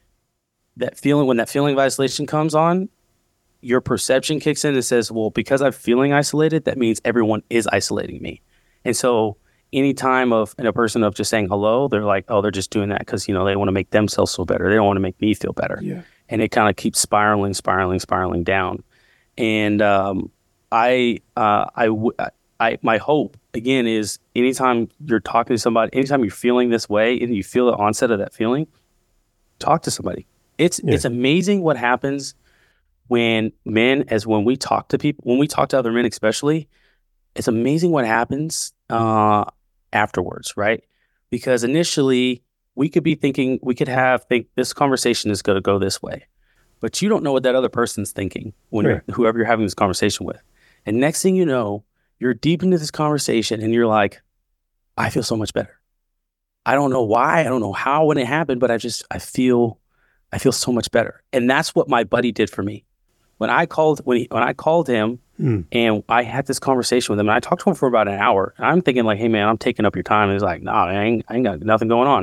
that feeling, when that feeling of isolation comes on, your perception kicks in and says, well, because I'm feeling isolated, that means everyone is isolating me. And so any time of in a person of just saying hello, they're like, oh, they're just doing that because, you know, they want to make themselves feel better. They don't want to make me feel better. Yeah. And it kind of keeps spiraling, spiraling, spiraling down. And um, I, uh, I, w- I, my hope again is anytime you're talking to somebody, anytime you're feeling this way and you feel the onset of that feeling, talk to somebody. It's yeah. it's amazing what happens when men, as when we talk to people, when we talk to other men, especially, it's amazing what happens uh, afterwards, right? Because initially we could be thinking, we could have think this conversation is going to go this way, but you don't know what that other person's thinking when right. you're, whoever you're having this conversation with. And next thing you know, you're deep into this conversation and you're like, I feel so much better. I don't know why, I don't know how, when it happened, but I just, I feel, I feel so much better. And that's what my buddy did for me. When I called, when he, when I called him mm. and I had this conversation with him, and I talked to him for about an hour, and I'm thinking like, hey man, I'm taking up your time. And he's like, nah, I ain't, I ain't got nothing going on.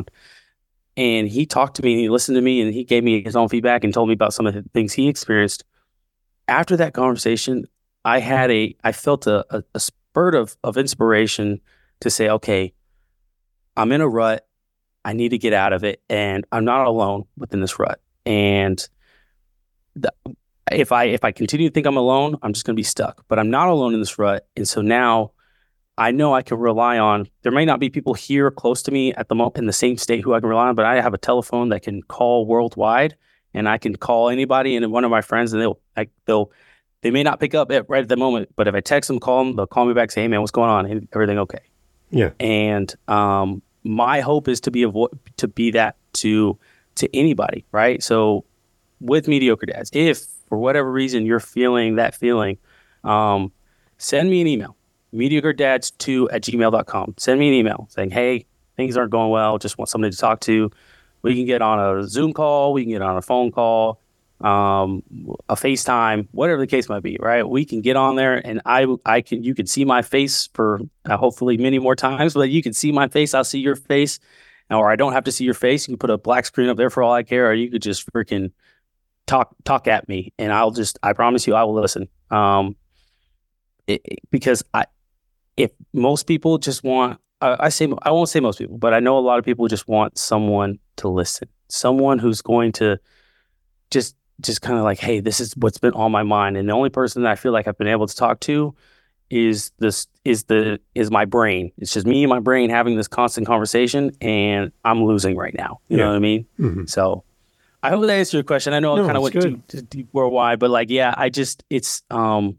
And he talked to me and he listened to me and he gave me his own feedback and told me about some of the things he experienced. After that conversation, I had a, I felt a, a, a spurt of, of inspiration to say, okay, I'm in a rut. I need to get out of it. And I'm not alone within this rut. And the, if I, if I continue to think I'm alone, I'm just going to be stuck, but I'm not alone in this rut. And so now I know I can rely on, there may not be people here close to me at the moment in the same state who I can rely on, but I have a telephone that can call worldwide, and I can call anybody and one of my friends, and they'll, like, they'll, they may not pick up at, right at the moment, but if I text them, call them, they'll call me back, say, hey man, what's going on? Everything okay? Yeah. And um, my hope is to be avo- to be that to to anybody, right? So with Mediocre Dads, if for whatever reason you're feeling that feeling, um, send me an email, mediocre dads two at gmail dot com. Send me an email saying, hey, things aren't going well, just want somebody to talk to. We can get on a Zoom call, we can get on a phone call, um, a FaceTime, whatever the case might be, right? We can get on there, and I, I can, you can see my face for uh, hopefully many more times, but you can see my face, I'll see your face, or I don't have to see your face. You can put a black screen up there for all I care, or you could just freaking talk, talk at me, and I'll just, I promise you, I will listen. Um, it, it, because I, if most people just want, I, I say, I won't say most people, but I know a lot of people just want someone to listen, someone who's going to just, just kind of like, hey, this is what's been on my mind. And the only person that I feel like I've been able to talk to is this, is the, is my brain. It's just me and my brain having this constant conversation, and I'm losing right now. You yeah. know what I mean? Mm-hmm. So I hope that answers your question. I know no, I kind of went too, too deep worldwide, but like, yeah, I just, it's, um,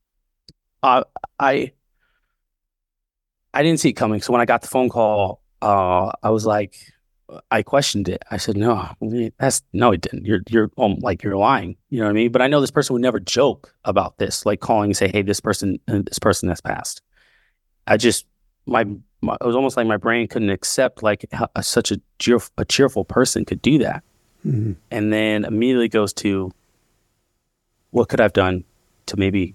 uh, I, I didn't see it coming. So when I got the phone call, uh, I was like, I questioned it. I said, no, that's, no, it didn't. You're, you're um, like, you're lying. You know what I mean? But I know this person would never joke about this, like calling and say, hey, this person, this person has passed. I just, my, my it was almost like my brain couldn't accept like a, such a, cheer, a cheerful person could do that. Mm-hmm. And then immediately goes to, what could I have done to maybe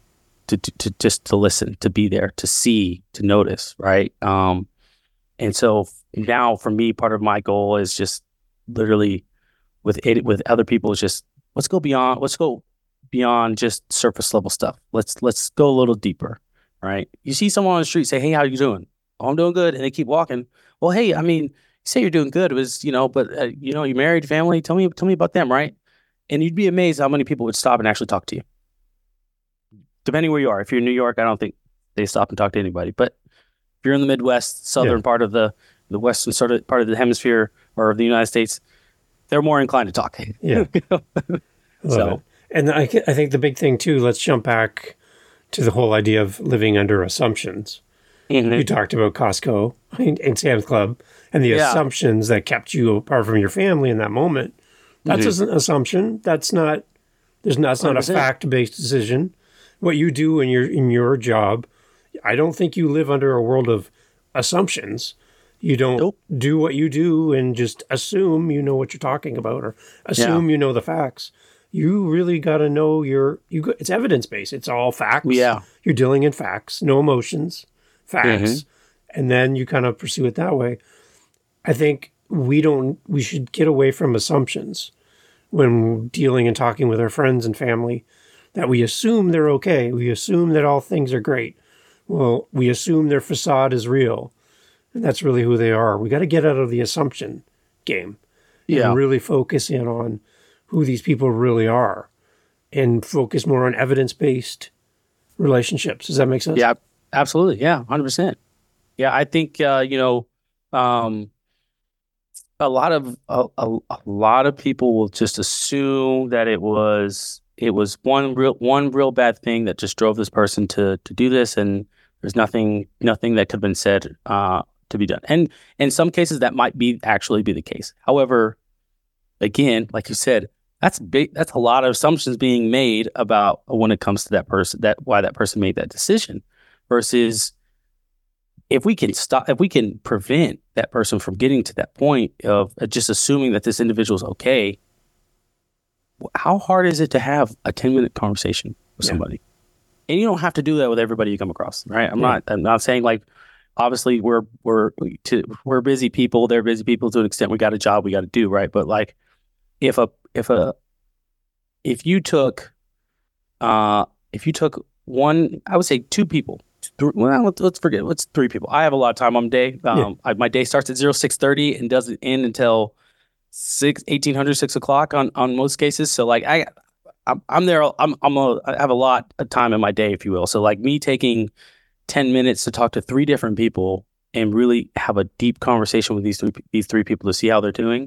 to, to, to just to listen, to be there, to see, to notice, right? Um, and so now for me, part of my goal is just literally with it, with other people is just, let's go beyond, let's go beyond just surface level stuff. Let's, let's go a little deeper, right? You see someone on the street say, hey, how you doing? Oh, I'm doing good. And they keep walking. Well, hey, I mean, you say you're doing good. It was, you know, but uh, you know, you married, family, tell me, tell me about them, right? And you'd be amazed how many people would stop and actually talk to you. Depending where you are. If you're in New York, I don't think they stop and talk to anybody. But if you're in the Midwest, southern yeah. part of the, the western sort of part of the hemisphere or of the United States, they're more inclined to talk. Yeah. so, it. And I, I think the big thing too, let's jump back to the whole idea of living under assumptions. Mm-hmm. You talked about Costco and, and Sam's Club and the yeah. assumptions that kept you apart from your family in that moment. That's mm-hmm. an assumption. That's not, there's not, that's not a fact-based decision. What you do in your in your job, I don't think you live under a world of assumptions. You don't nope. do what you do and just assume you know what you're talking about or assume yeah. you know the facts. You really got to know your you. Go, it's evidence based. It's all facts. Yeah, you're dealing in facts, no emotions, facts, mm-hmm. and then you kind of pursue it that way. I think we don't. We should get away from assumptions when dealing and talking with our friends and family. That we assume they're okay. We assume that all things are great. Well, we assume their facade is real. And that's really who they are. We got to get out of the assumption game. Yeah. And really focus in on who these people really are. And focus more on evidence-based relationships. Does that make sense? Yeah, absolutely. Yeah, one hundred percent. Yeah, I think, uh, you know, um, a lot of a, a, a lot of people will just assume that it was... It was one real one real bad thing that just drove this person to to do this, and there's nothing nothing that could have been said uh, to be done. And in some cases, that might be actually be the case. However, again, like you said, that's big. That's a lot of assumptions being made about when it comes to that person, that why that person made that decision. Versus, if we can stop, if we can prevent that person from getting to that point of just assuming that this individual is okay. How hard is it to have a ten minute conversation with yeah. somebody? And you don't have to do that with everybody you come across, right? I'm yeah. not, I'm not saying like, obviously we're, we're, to, we're busy people. They're busy people to an extent. We got a job we got to do, right? But like, if a, if a, if you took, uh, if you took one, I would say two people, th- well, let's, let's forget, let's three people. I have a lot of time on the day. Um, yeah. I, my day starts at zero six thirty and doesn't end until six eighteen hundred six o'clock on on most cases. So like I I'm, I'm there I'm I'm a, I have a lot of time in my day, if you will. So like me taking ten minutes to talk to three different people and really have a deep conversation with these three these three people to see how they're doing,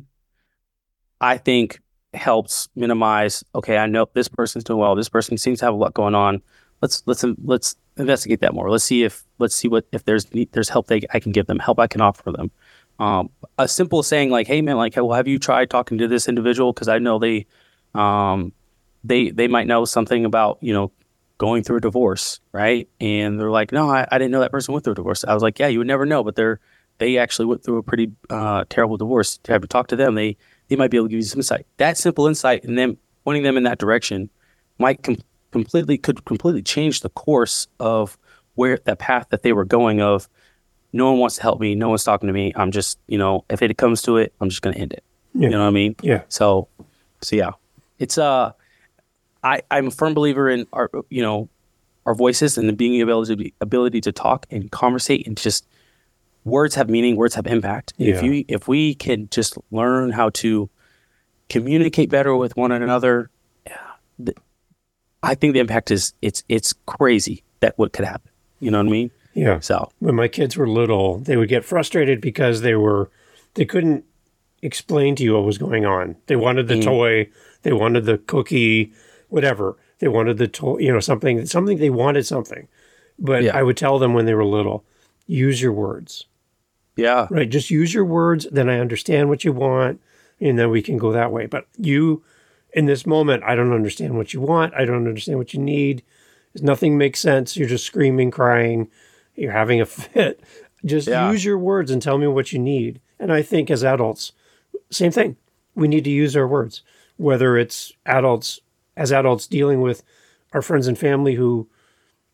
I think helps minimize, okay, I know this person's doing well, this person seems to have a lot going on, let's let's let's investigate that more. Let's see if let's see what if there's there's help they I can give them, help I can offer them. Um, a simple saying like, hey man, like, hey, well, have you tried talking to this individual? Cause I know they, um, they, they might know something about, you know, going through a divorce. Right. And they're like, no, I, I didn't know that person went through a divorce. I was like, yeah, you would never know, but they're, they actually went through a pretty, uh, terrible divorce. To have to talk to them, they, they might be able to give you some insight. That simple insight and then pointing them in that direction might com- completely, could completely change the course of where that path that they were going of, no one wants to help me. No one's talking to me. I'm just, you know, if it comes to it, I'm just going to end it. Yeah. You know what I mean? Yeah. So, so yeah, it's, uh, I, I'm a firm believer in our, you know, our voices and the being able to be ability to talk and conversate and just words have meaning, words have impact. Yeah. If you, if we can just learn how to communicate better with one another, yeah, I think the impact is, it's, it's crazy that what could happen. You know what I mean? Yeah. So when my kids were little, they would get frustrated because they were, they couldn't explain to you what was going on. They wanted the mm. toy, they wanted the cookie, whatever. They wanted the toy, you know, something, something, they wanted something. But yeah. I would tell them when they were little, use your words. Yeah. Right. Just use your words. Then I understand what you want. And then we can go that way. But you, in this moment, I don't understand what you want. I don't understand what you need. Nothing makes sense. You're just screaming, crying. You're having a fit. Just yeah. use your words and tell me what you need. And I think as adults, same thing. We need to use our words, whether it's adults, as adults dealing with our friends and family who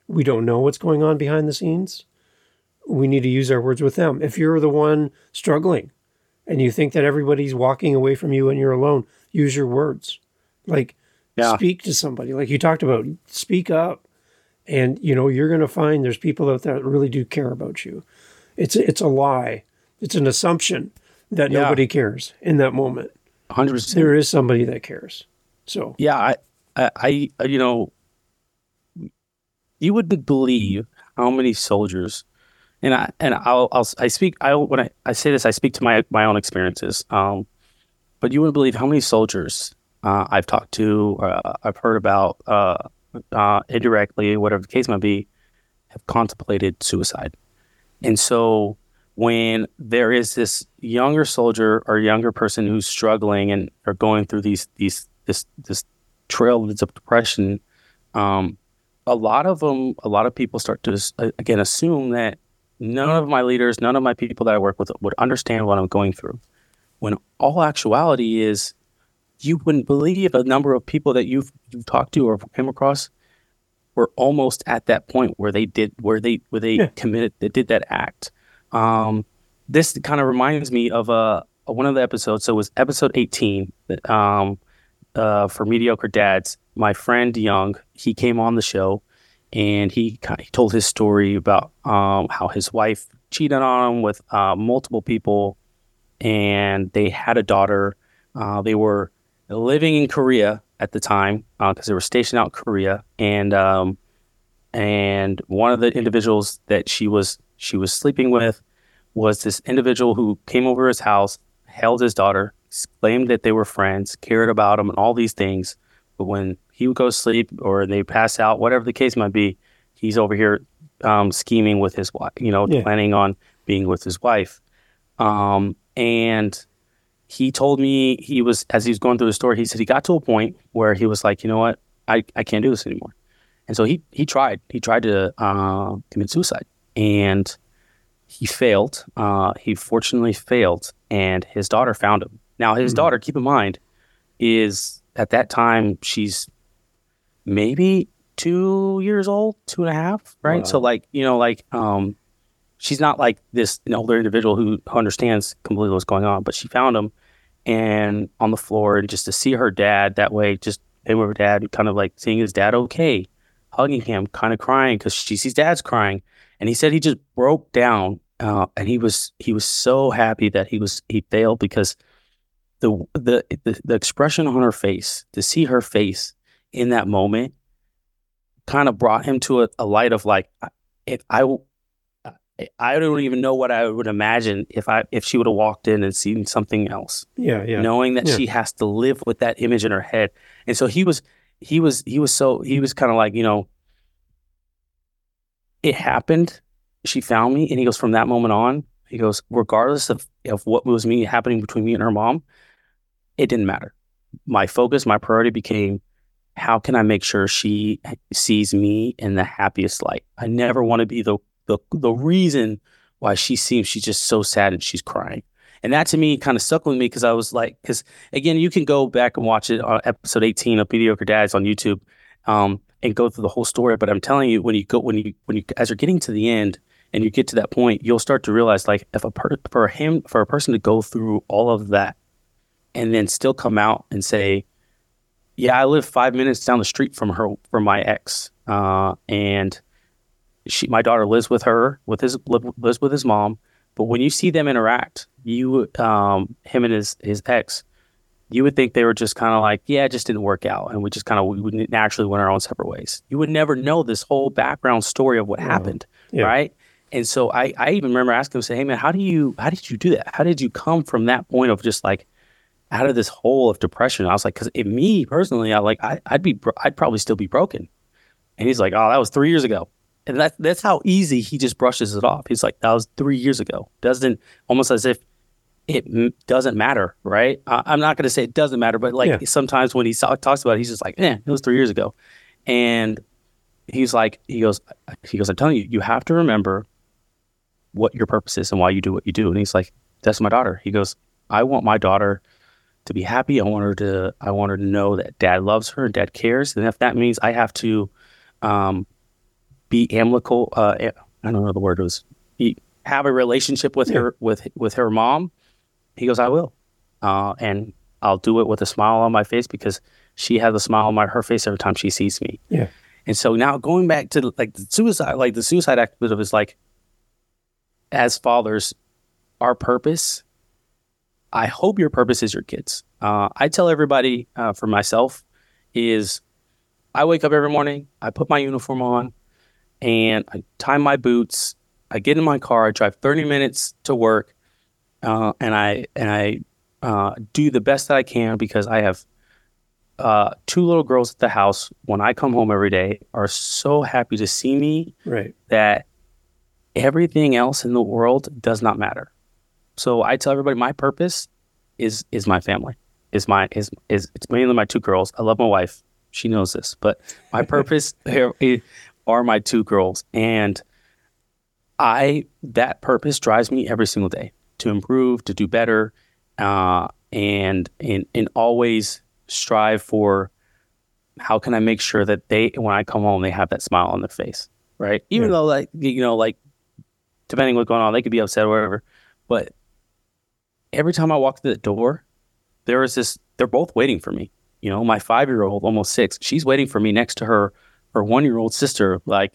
we don't know what's going on behind the scenes. We need to use our words with them. If you're the one struggling and you think that everybody's walking away from you and you're alone, use your words. Like, yeah. Speak to somebody. Like you talked about, speak up. And, you know, you're going to find there's people out there that really do care about you. It's, it's a lie. It's an assumption that yeah. nobody cares in that moment. one hundred percent. There is somebody that cares. So, yeah, I, I, I you know, you wouldn't believe how many soldiers, and I, and I'll, I'll I speak, I, when I, I say this, I speak to my, my own experiences. Um, but you wouldn't believe how many soldiers uh, I've talked to, uh, I've heard about, uh, uh, indirectly, whatever the case might be, have contemplated suicide. And so when there is this younger soldier or younger person who's struggling and are going through these, these, this, this trail of depression, um, a lot of them, a lot of people start to, again, assume that none of my leaders, none of my people that I work with would understand what I'm going through. When all actuality is, you wouldn't believe a number of people that you've, you've talked to or came across were almost at that point where they did, where they, where they yeah. committed, they did that act. Um, this kind of reminds me of uh, one of the episodes. So it was episode eighteen that, um, uh, for Mediocre Dads. My friend Young, he came on the show and he, he told his story about um, how his wife cheated on him with uh, multiple people, and they had a daughter. Uh, they were living in Korea at the time because uh, they were stationed out in Korea, and um, and one of the individuals that she was she was sleeping with was this individual who came over his house, held his daughter, claimed that they were friends, cared about him, and all these things. But when he would go to sleep or they pass out, whatever the case might be, he's over here um, scheming with his wife, you know, yeah. planning on being with his wife. Um, and he told me he was, as he was going through the story, he said he got to a point where he was like, you know what, I, I can't do this anymore. And so he, he tried, he tried to uh, commit suicide, and he failed. Uh, he fortunately failed, and his daughter found him. Now, his mm-hmm. daughter, keep in mind, is at that time, she's maybe two years old, two and a half, right? Wow. So like, you know, like, um, she's not like this an older individual who understands completely what's going on, but she found him and on the floor, and just to see her dad that way, just him with her dad, kind of like seeing his dad okay, hugging him, kind of crying because she sees dad's crying. And he said he just broke down, uh, and he was he was so happy that he was he failed because the the the, the expression on her face, to see her face in that moment, kind of brought him to a, a light of like, if I I don't even know what I would imagine if I if she would have walked in and seen something else. Yeah, yeah. Knowing that yeah. she has to live with that image in her head. And so he was he was he was so he was kind of like, you know, it happened. She found me, and he goes, from that moment on, he goes, regardless of, of what was me happening between me and her mom, it didn't matter. My focus, my priority became, how can I make sure she sees me in the happiest light? I never want to be the the the reason why she seems she's just so sad and she's crying. And that to me kind of stuck with me, because I was like, because again, you can go back and watch it on episode eighteen of Mediocre Dads on YouTube, um, and go through the whole story. But I'm telling you, when you go, when you, when you, as you're getting to the end and you get to that point, you'll start to realize, like, if a per, for him, for a person to go through all of that and then still come out and say, yeah, I live five minutes down the street from her, from my ex, uh, and she, my daughter lives with her, with his, lives with his mom. But when you see them interact, you, um, him and his, his ex, you would think they were just kind of like, yeah, it just didn't work out, and we just kind of we would naturally went our own separate ways. You would never know this whole background story of what yeah. happened, yeah. right? And so I, I even remember asking him, say, hey man, how do you, how did you do that? How did you come from that point of just like out of this hole of depression? I was like, because me personally, I like, I, I'd be, I'd probably still be broken. And he's like, oh, that was three years ago. And that, that's how easy he just brushes it off. He's like, that was three years ago. Doesn't, almost as if it m- doesn't matter, right? I, I'm not going to say it doesn't matter, but like yeah. sometimes when he so- talks about it, he's just like, eh, it was three years ago. And he's like, he goes, he goes, I'm telling you, you have to remember what your purpose is and why you do what you do. And he's like, that's my daughter. He goes, I want my daughter to be happy. I want her to, I want her to know that dad loves her and dad cares. And if that means I have to, um, be amicable. Uh, I don't know the word was. Be, have a relationship with yeah. her with with her mom. He goes, I will, uh, and I'll do it with a smile on my face because she has a smile on my her face every time she sees me. Yeah. And so now going back to like the suicide, like the suicide aspect of it is like, as fathers, our purpose. I hope your purpose is your kids. Uh, I tell everybody uh, for myself is I wake up every morning, I put my uniform on, and I tie my boots. I get in my car, I drive thirty minutes to work, uh, and I and I uh, do the best that I can because I have uh, two little girls at the house. When I come home every day, are so happy to see me right. that everything else in the world does not matter. So I tell everybody my purpose is is my family, is my is is it's mainly my two girls. I love my wife; she knows this, but my purpose are my two girls, and I that purpose drives me every single day to improve, to do better, uh, and and and always strive for how can I make sure that they when I come home they have that smile on their face, right? Even yeah. though like you know like depending what's going on, they could be upset or whatever, but every time I walk through the door, there is this, they're both waiting for me. You know, my five-year-old, almost six, she's waiting for me next to her, her one-year-old sister, like,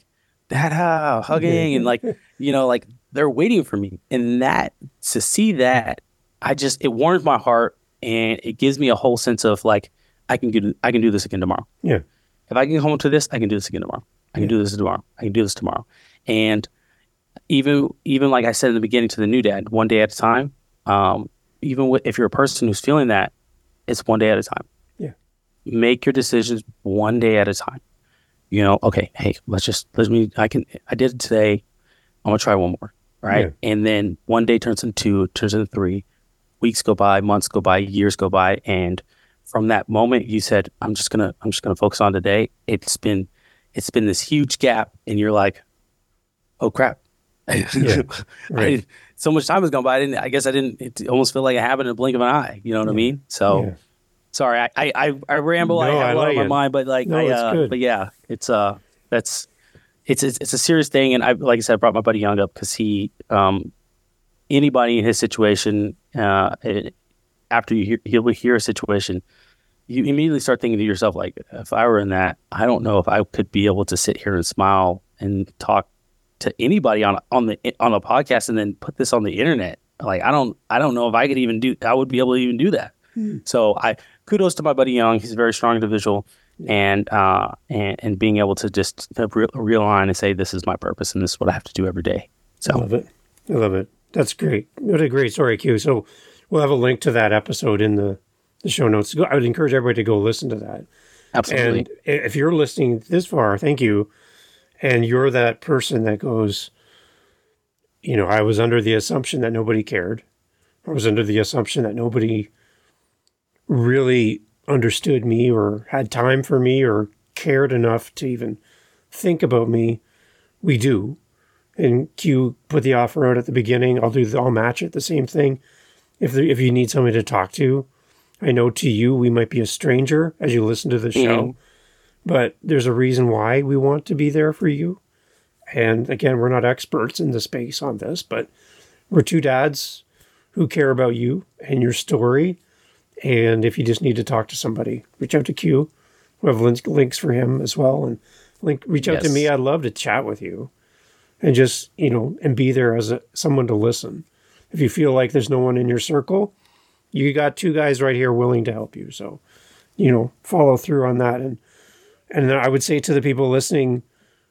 dada, hugging, and like, you know, like, they're waiting for me. And that, to see that, I just, it warms my heart, and it gives me a whole sense of, like, I can do, I can do this again tomorrow. Yeah. If I can get home to this, I can do this again tomorrow. I can yeah. do this tomorrow. I can do this tomorrow. And even, even like I said in the beginning to the new dad, one day at a time, Um, even with, if you're a person who's feeling that, it's one day at a time. Yeah. Make your decisions one day at a time. You know, okay, hey, let's just, let me, I can, I did it today. I'm going to try one more. Right. Yeah. And then one day turns into two, turns into three. Weeks go by, months go by, years go by. And from that moment you said, I'm just going to, I'm just going to focus on today. It's been, it's been this huge gap. And you're like, oh crap. Yeah, right. I, so much time has gone by. I didn't. I guess I didn't. It almost felt like it happened in a blink of an eye. You know what yeah. I mean? So, yeah. sorry, I, I I ramble. No, I have I a lot like on my it. mind, but like, no, I, it's uh, good. but yeah, it's uh, that's it's it's, it's a serious thing. And I, like I said, I brought my buddy Young up because he, um, anybody in his situation, uh, it, after you hear, he'll hear a situation, you immediately start thinking to yourself, like, if I were in that, I don't know if I could be able to sit here and smile and talk to anybody on on the on a podcast and then put this on the internet. Like I don't I don't know if I could even do I would be able to even do that. Hmm. So I kudos to my buddy Young. He's a very strong individual, yeah. and uh and and being able to just re- realign and say this is my purpose and this is what I have to do every day. So I love it. I love it. That's great. What a great story, Q. So we'll have a link to that episode in the the show notes. I would encourage everybody to go listen to that. Absolutely. And if you're listening this far, thank you. And you're that person that goes, you know, I was under the assumption that nobody cared. I was under the assumption that nobody really understood me or had time for me or cared enough to even think about me. We do. And Q put the offer out at the beginning. I'll do the, I'll match it, the same thing. If there, if you need somebody to talk to, I know to you, we might be a stranger as you listen to the show. Mm-hmm. But there's a reason why we want to be there for you. And again, we're not experts in the space on this, but we're two dads who care about you and your story. And if you just need to talk to somebody, reach out to Q. We have links, links for him as well. And link, reach out yes. to me. I'd love to chat with you and just, you know, and be there as a, someone to listen. If you feel like there's no one in your circle, you got two guys right here willing to help you. So, you know, follow through on that. And And I would say to the people listening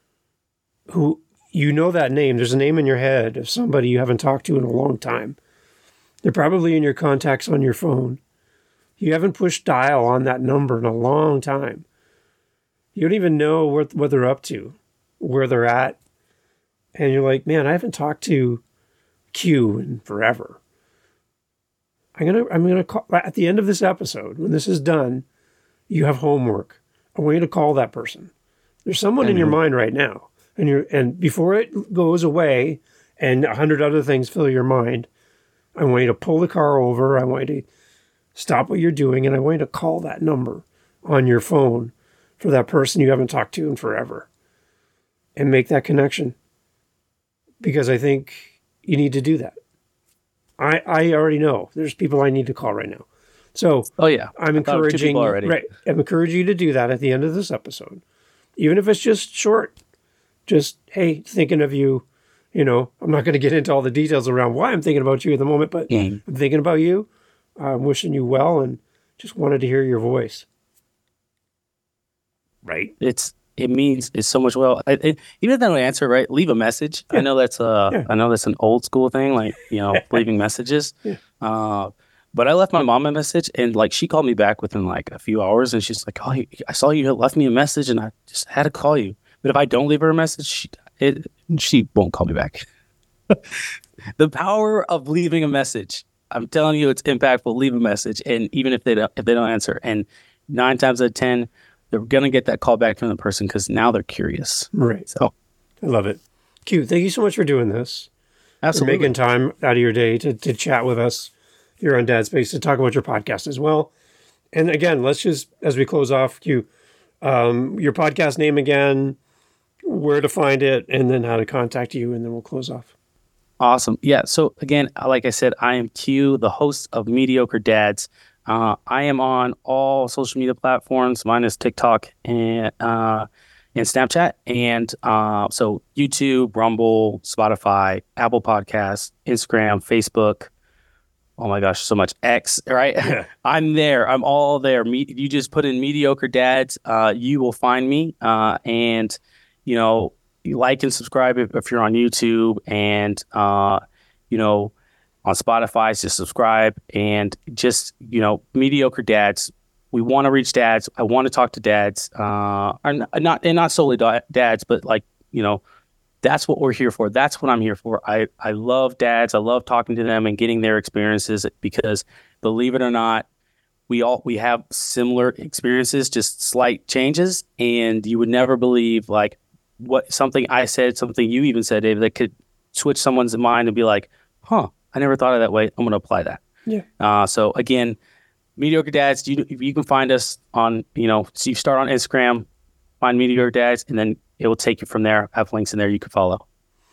who, you know that name, there's a name in your head of somebody you haven't talked to in a long time. They're probably in your contacts on your phone. You haven't pushed dial on that number in a long time. You don't even know what, what they're up to, where they're at. And you're like, man, I haven't talked to Q in forever. I'm going to, I'm going to call, at the end of this episode, when this is done, you have homework. I want you to call that person. There's someone mm-hmm. in your mind right now. And you're, and before it goes away and a hundred other things fill your mind, I want you to pull the car over. I want you to stop what you're doing. And I want you to call that number on your phone for that person you haven't talked to in forever. and make that connection. Because I think you need to do that. I I already know there's people I need to call right now. So oh yeah, I'm encouraging already. Right, I'm encouraging you to do that at the end of this episode, even if it's just short. Just hey, thinking of you. You know, I'm not going to get into all the details around why I'm thinking about you at the moment, but mm. I'm thinking about you. I'm wishing you well, and just wanted to hear your voice. Right? It's it means it's so much well. I, it, even if they don't answer, right? Leave a message. Yeah. I know that's uh yeah. I know that's an old school thing, like you know, leaving messages. Yeah. Uh, but I left my mom a message, and like she called me back within like a few hours, and she's like, "Oh, I saw you left me a message, and I just had to call you." But if I don't leave her a message, she it she won't call me back. The power of leaving a message. I'm telling you, it's impactful. Leave a message, and even if they don't, if they don't answer, and nine times out of ten, they're gonna get that call back from the person because now they're curious. Right. So I love it. Q, thank you so much for doing this. Absolutely. For making time out of your day to to chat with us here on Dad Space to talk about your podcast as well. And again, let's just as we close off, Q, um, your podcast name again, where to find it, and then how to contact you, and then we'll close off. Awesome. Yeah. So again, like I said, I am Q, the host of Mediocre Dads. Uh, I am on all social media platforms, minus TikTok and uh, and Snapchat, and uh, so YouTube, Rumble, Spotify, Apple Podcasts, Instagram, Facebook. Oh my gosh, so much X, right? Yeah. I'm there. I'm all there. Me, you just put in Mediocre Dads, uh, you will find me, uh, and you know. Like and subscribe if, if you're on YouTube, and uh, you know, on Spotify, just subscribe, and just you know, Mediocre Dads. We want to reach dads. I want to talk to dads, uh, and not and not solely dads, but like you know, that's what we're here for. That's what I'm here for. I I love dads. I love talking to them and getting their experiences because, believe it or not, we all we have similar experiences, just slight changes, and you would never believe like. What something I said, something you even said, Dave, that could switch someone's mind and be like, huh, I never thought of that way. I'm going to apply that. Yeah. Uh, so again, Mediocre Dads, you you can find us on, you know, so you start on Instagram, find Mediocre Dads, and then it will take you from there. I have links in there you can follow.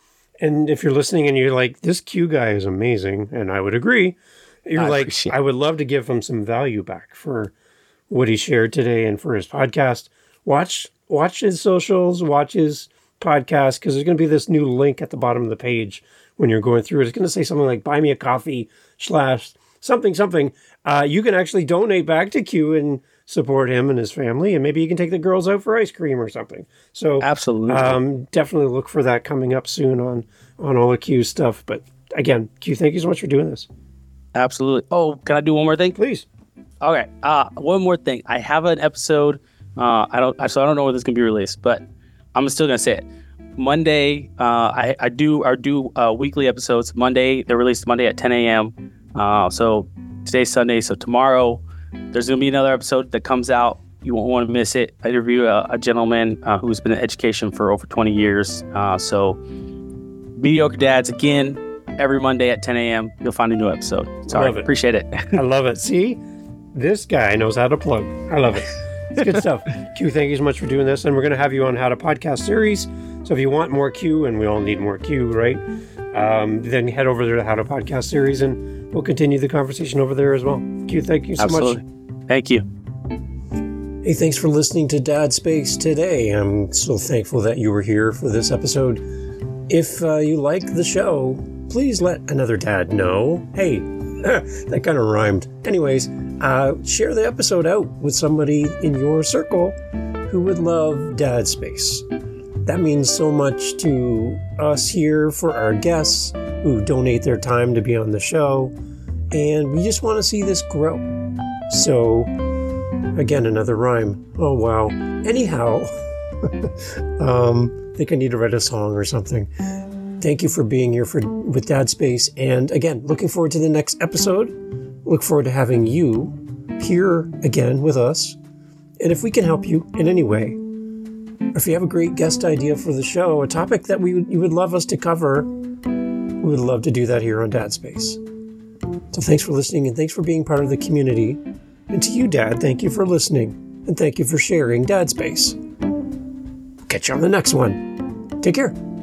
And if you're listening and you're like, this Q guy is amazing, and I would agree, you're I like, I would love to give him some value back for what he shared today and for his podcast. Watch Watch his socials, watch his podcast, because there's going to be this new link at the bottom of the page when you're going through it. It's going to say something like buy me a coffee slash something, something. Uh, you can actually donate back to Q and support him and his family, and maybe you can take the girls out for ice cream or something. So absolutely, um, definitely look for that coming up soon on, on all the Q stuff. But again, Q, thank you so much for doing this. Absolutely. Oh, can I do one more thing? Please. Okay. Uh, one more thing. I have an episode. Uh, I don't, so I don't know where this is gonna be released, but I'm still gonna say it. Monday, uh, I, I do, I do uh, weekly episodes. Monday, they're released Monday at ten a.m. Uh, so today's Sunday, so tomorrow there's gonna be another episode that comes out. You won't want to miss it. I interview a, a gentleman uh, who's been in education for over twenty years. Uh, so Mediocre Dads again every Monday at ten a.m. You'll find a new episode. Sorry, love it. Appreciate it. I love it. See, this guy knows how to plug. I love it. It's good stuff. Q, thank you so much for doing this. And we're going to have you on How to Podcast series. So if you want more Q, and we all need more Q, right? Um, then head over there to How to Podcast series, and we'll continue the conversation over there as well. Q, thank you so Absolutely. much. Thank you. Hey, thanks for listening to Dad Space today. I'm so thankful that you were here for this episode. If uh, you like the show, please let another dad know. Hey, that kind of rhymed. Anyways, uh, share the episode out with somebody in your circle who would love Dad Space. That means so much to us here for our guests who donate their time to be on the show. And we just want to see this grow. So, again, another rhyme. Oh, wow. Anyhow, um, I think I need to write a song or something. Thank you for being here for with Dad Space. And again, looking forward to the next episode. Look forward to having you here again with us. And if we can help you in any way, or if you have a great guest idea for the show, a topic that we you would love us to cover, we would love to do that here on Dad Space. So thanks for listening, and thanks for being part of the community. And to you, Dad, thank you for listening, and thank you for sharing Dad Space. We'll catch you on the next one. Take care.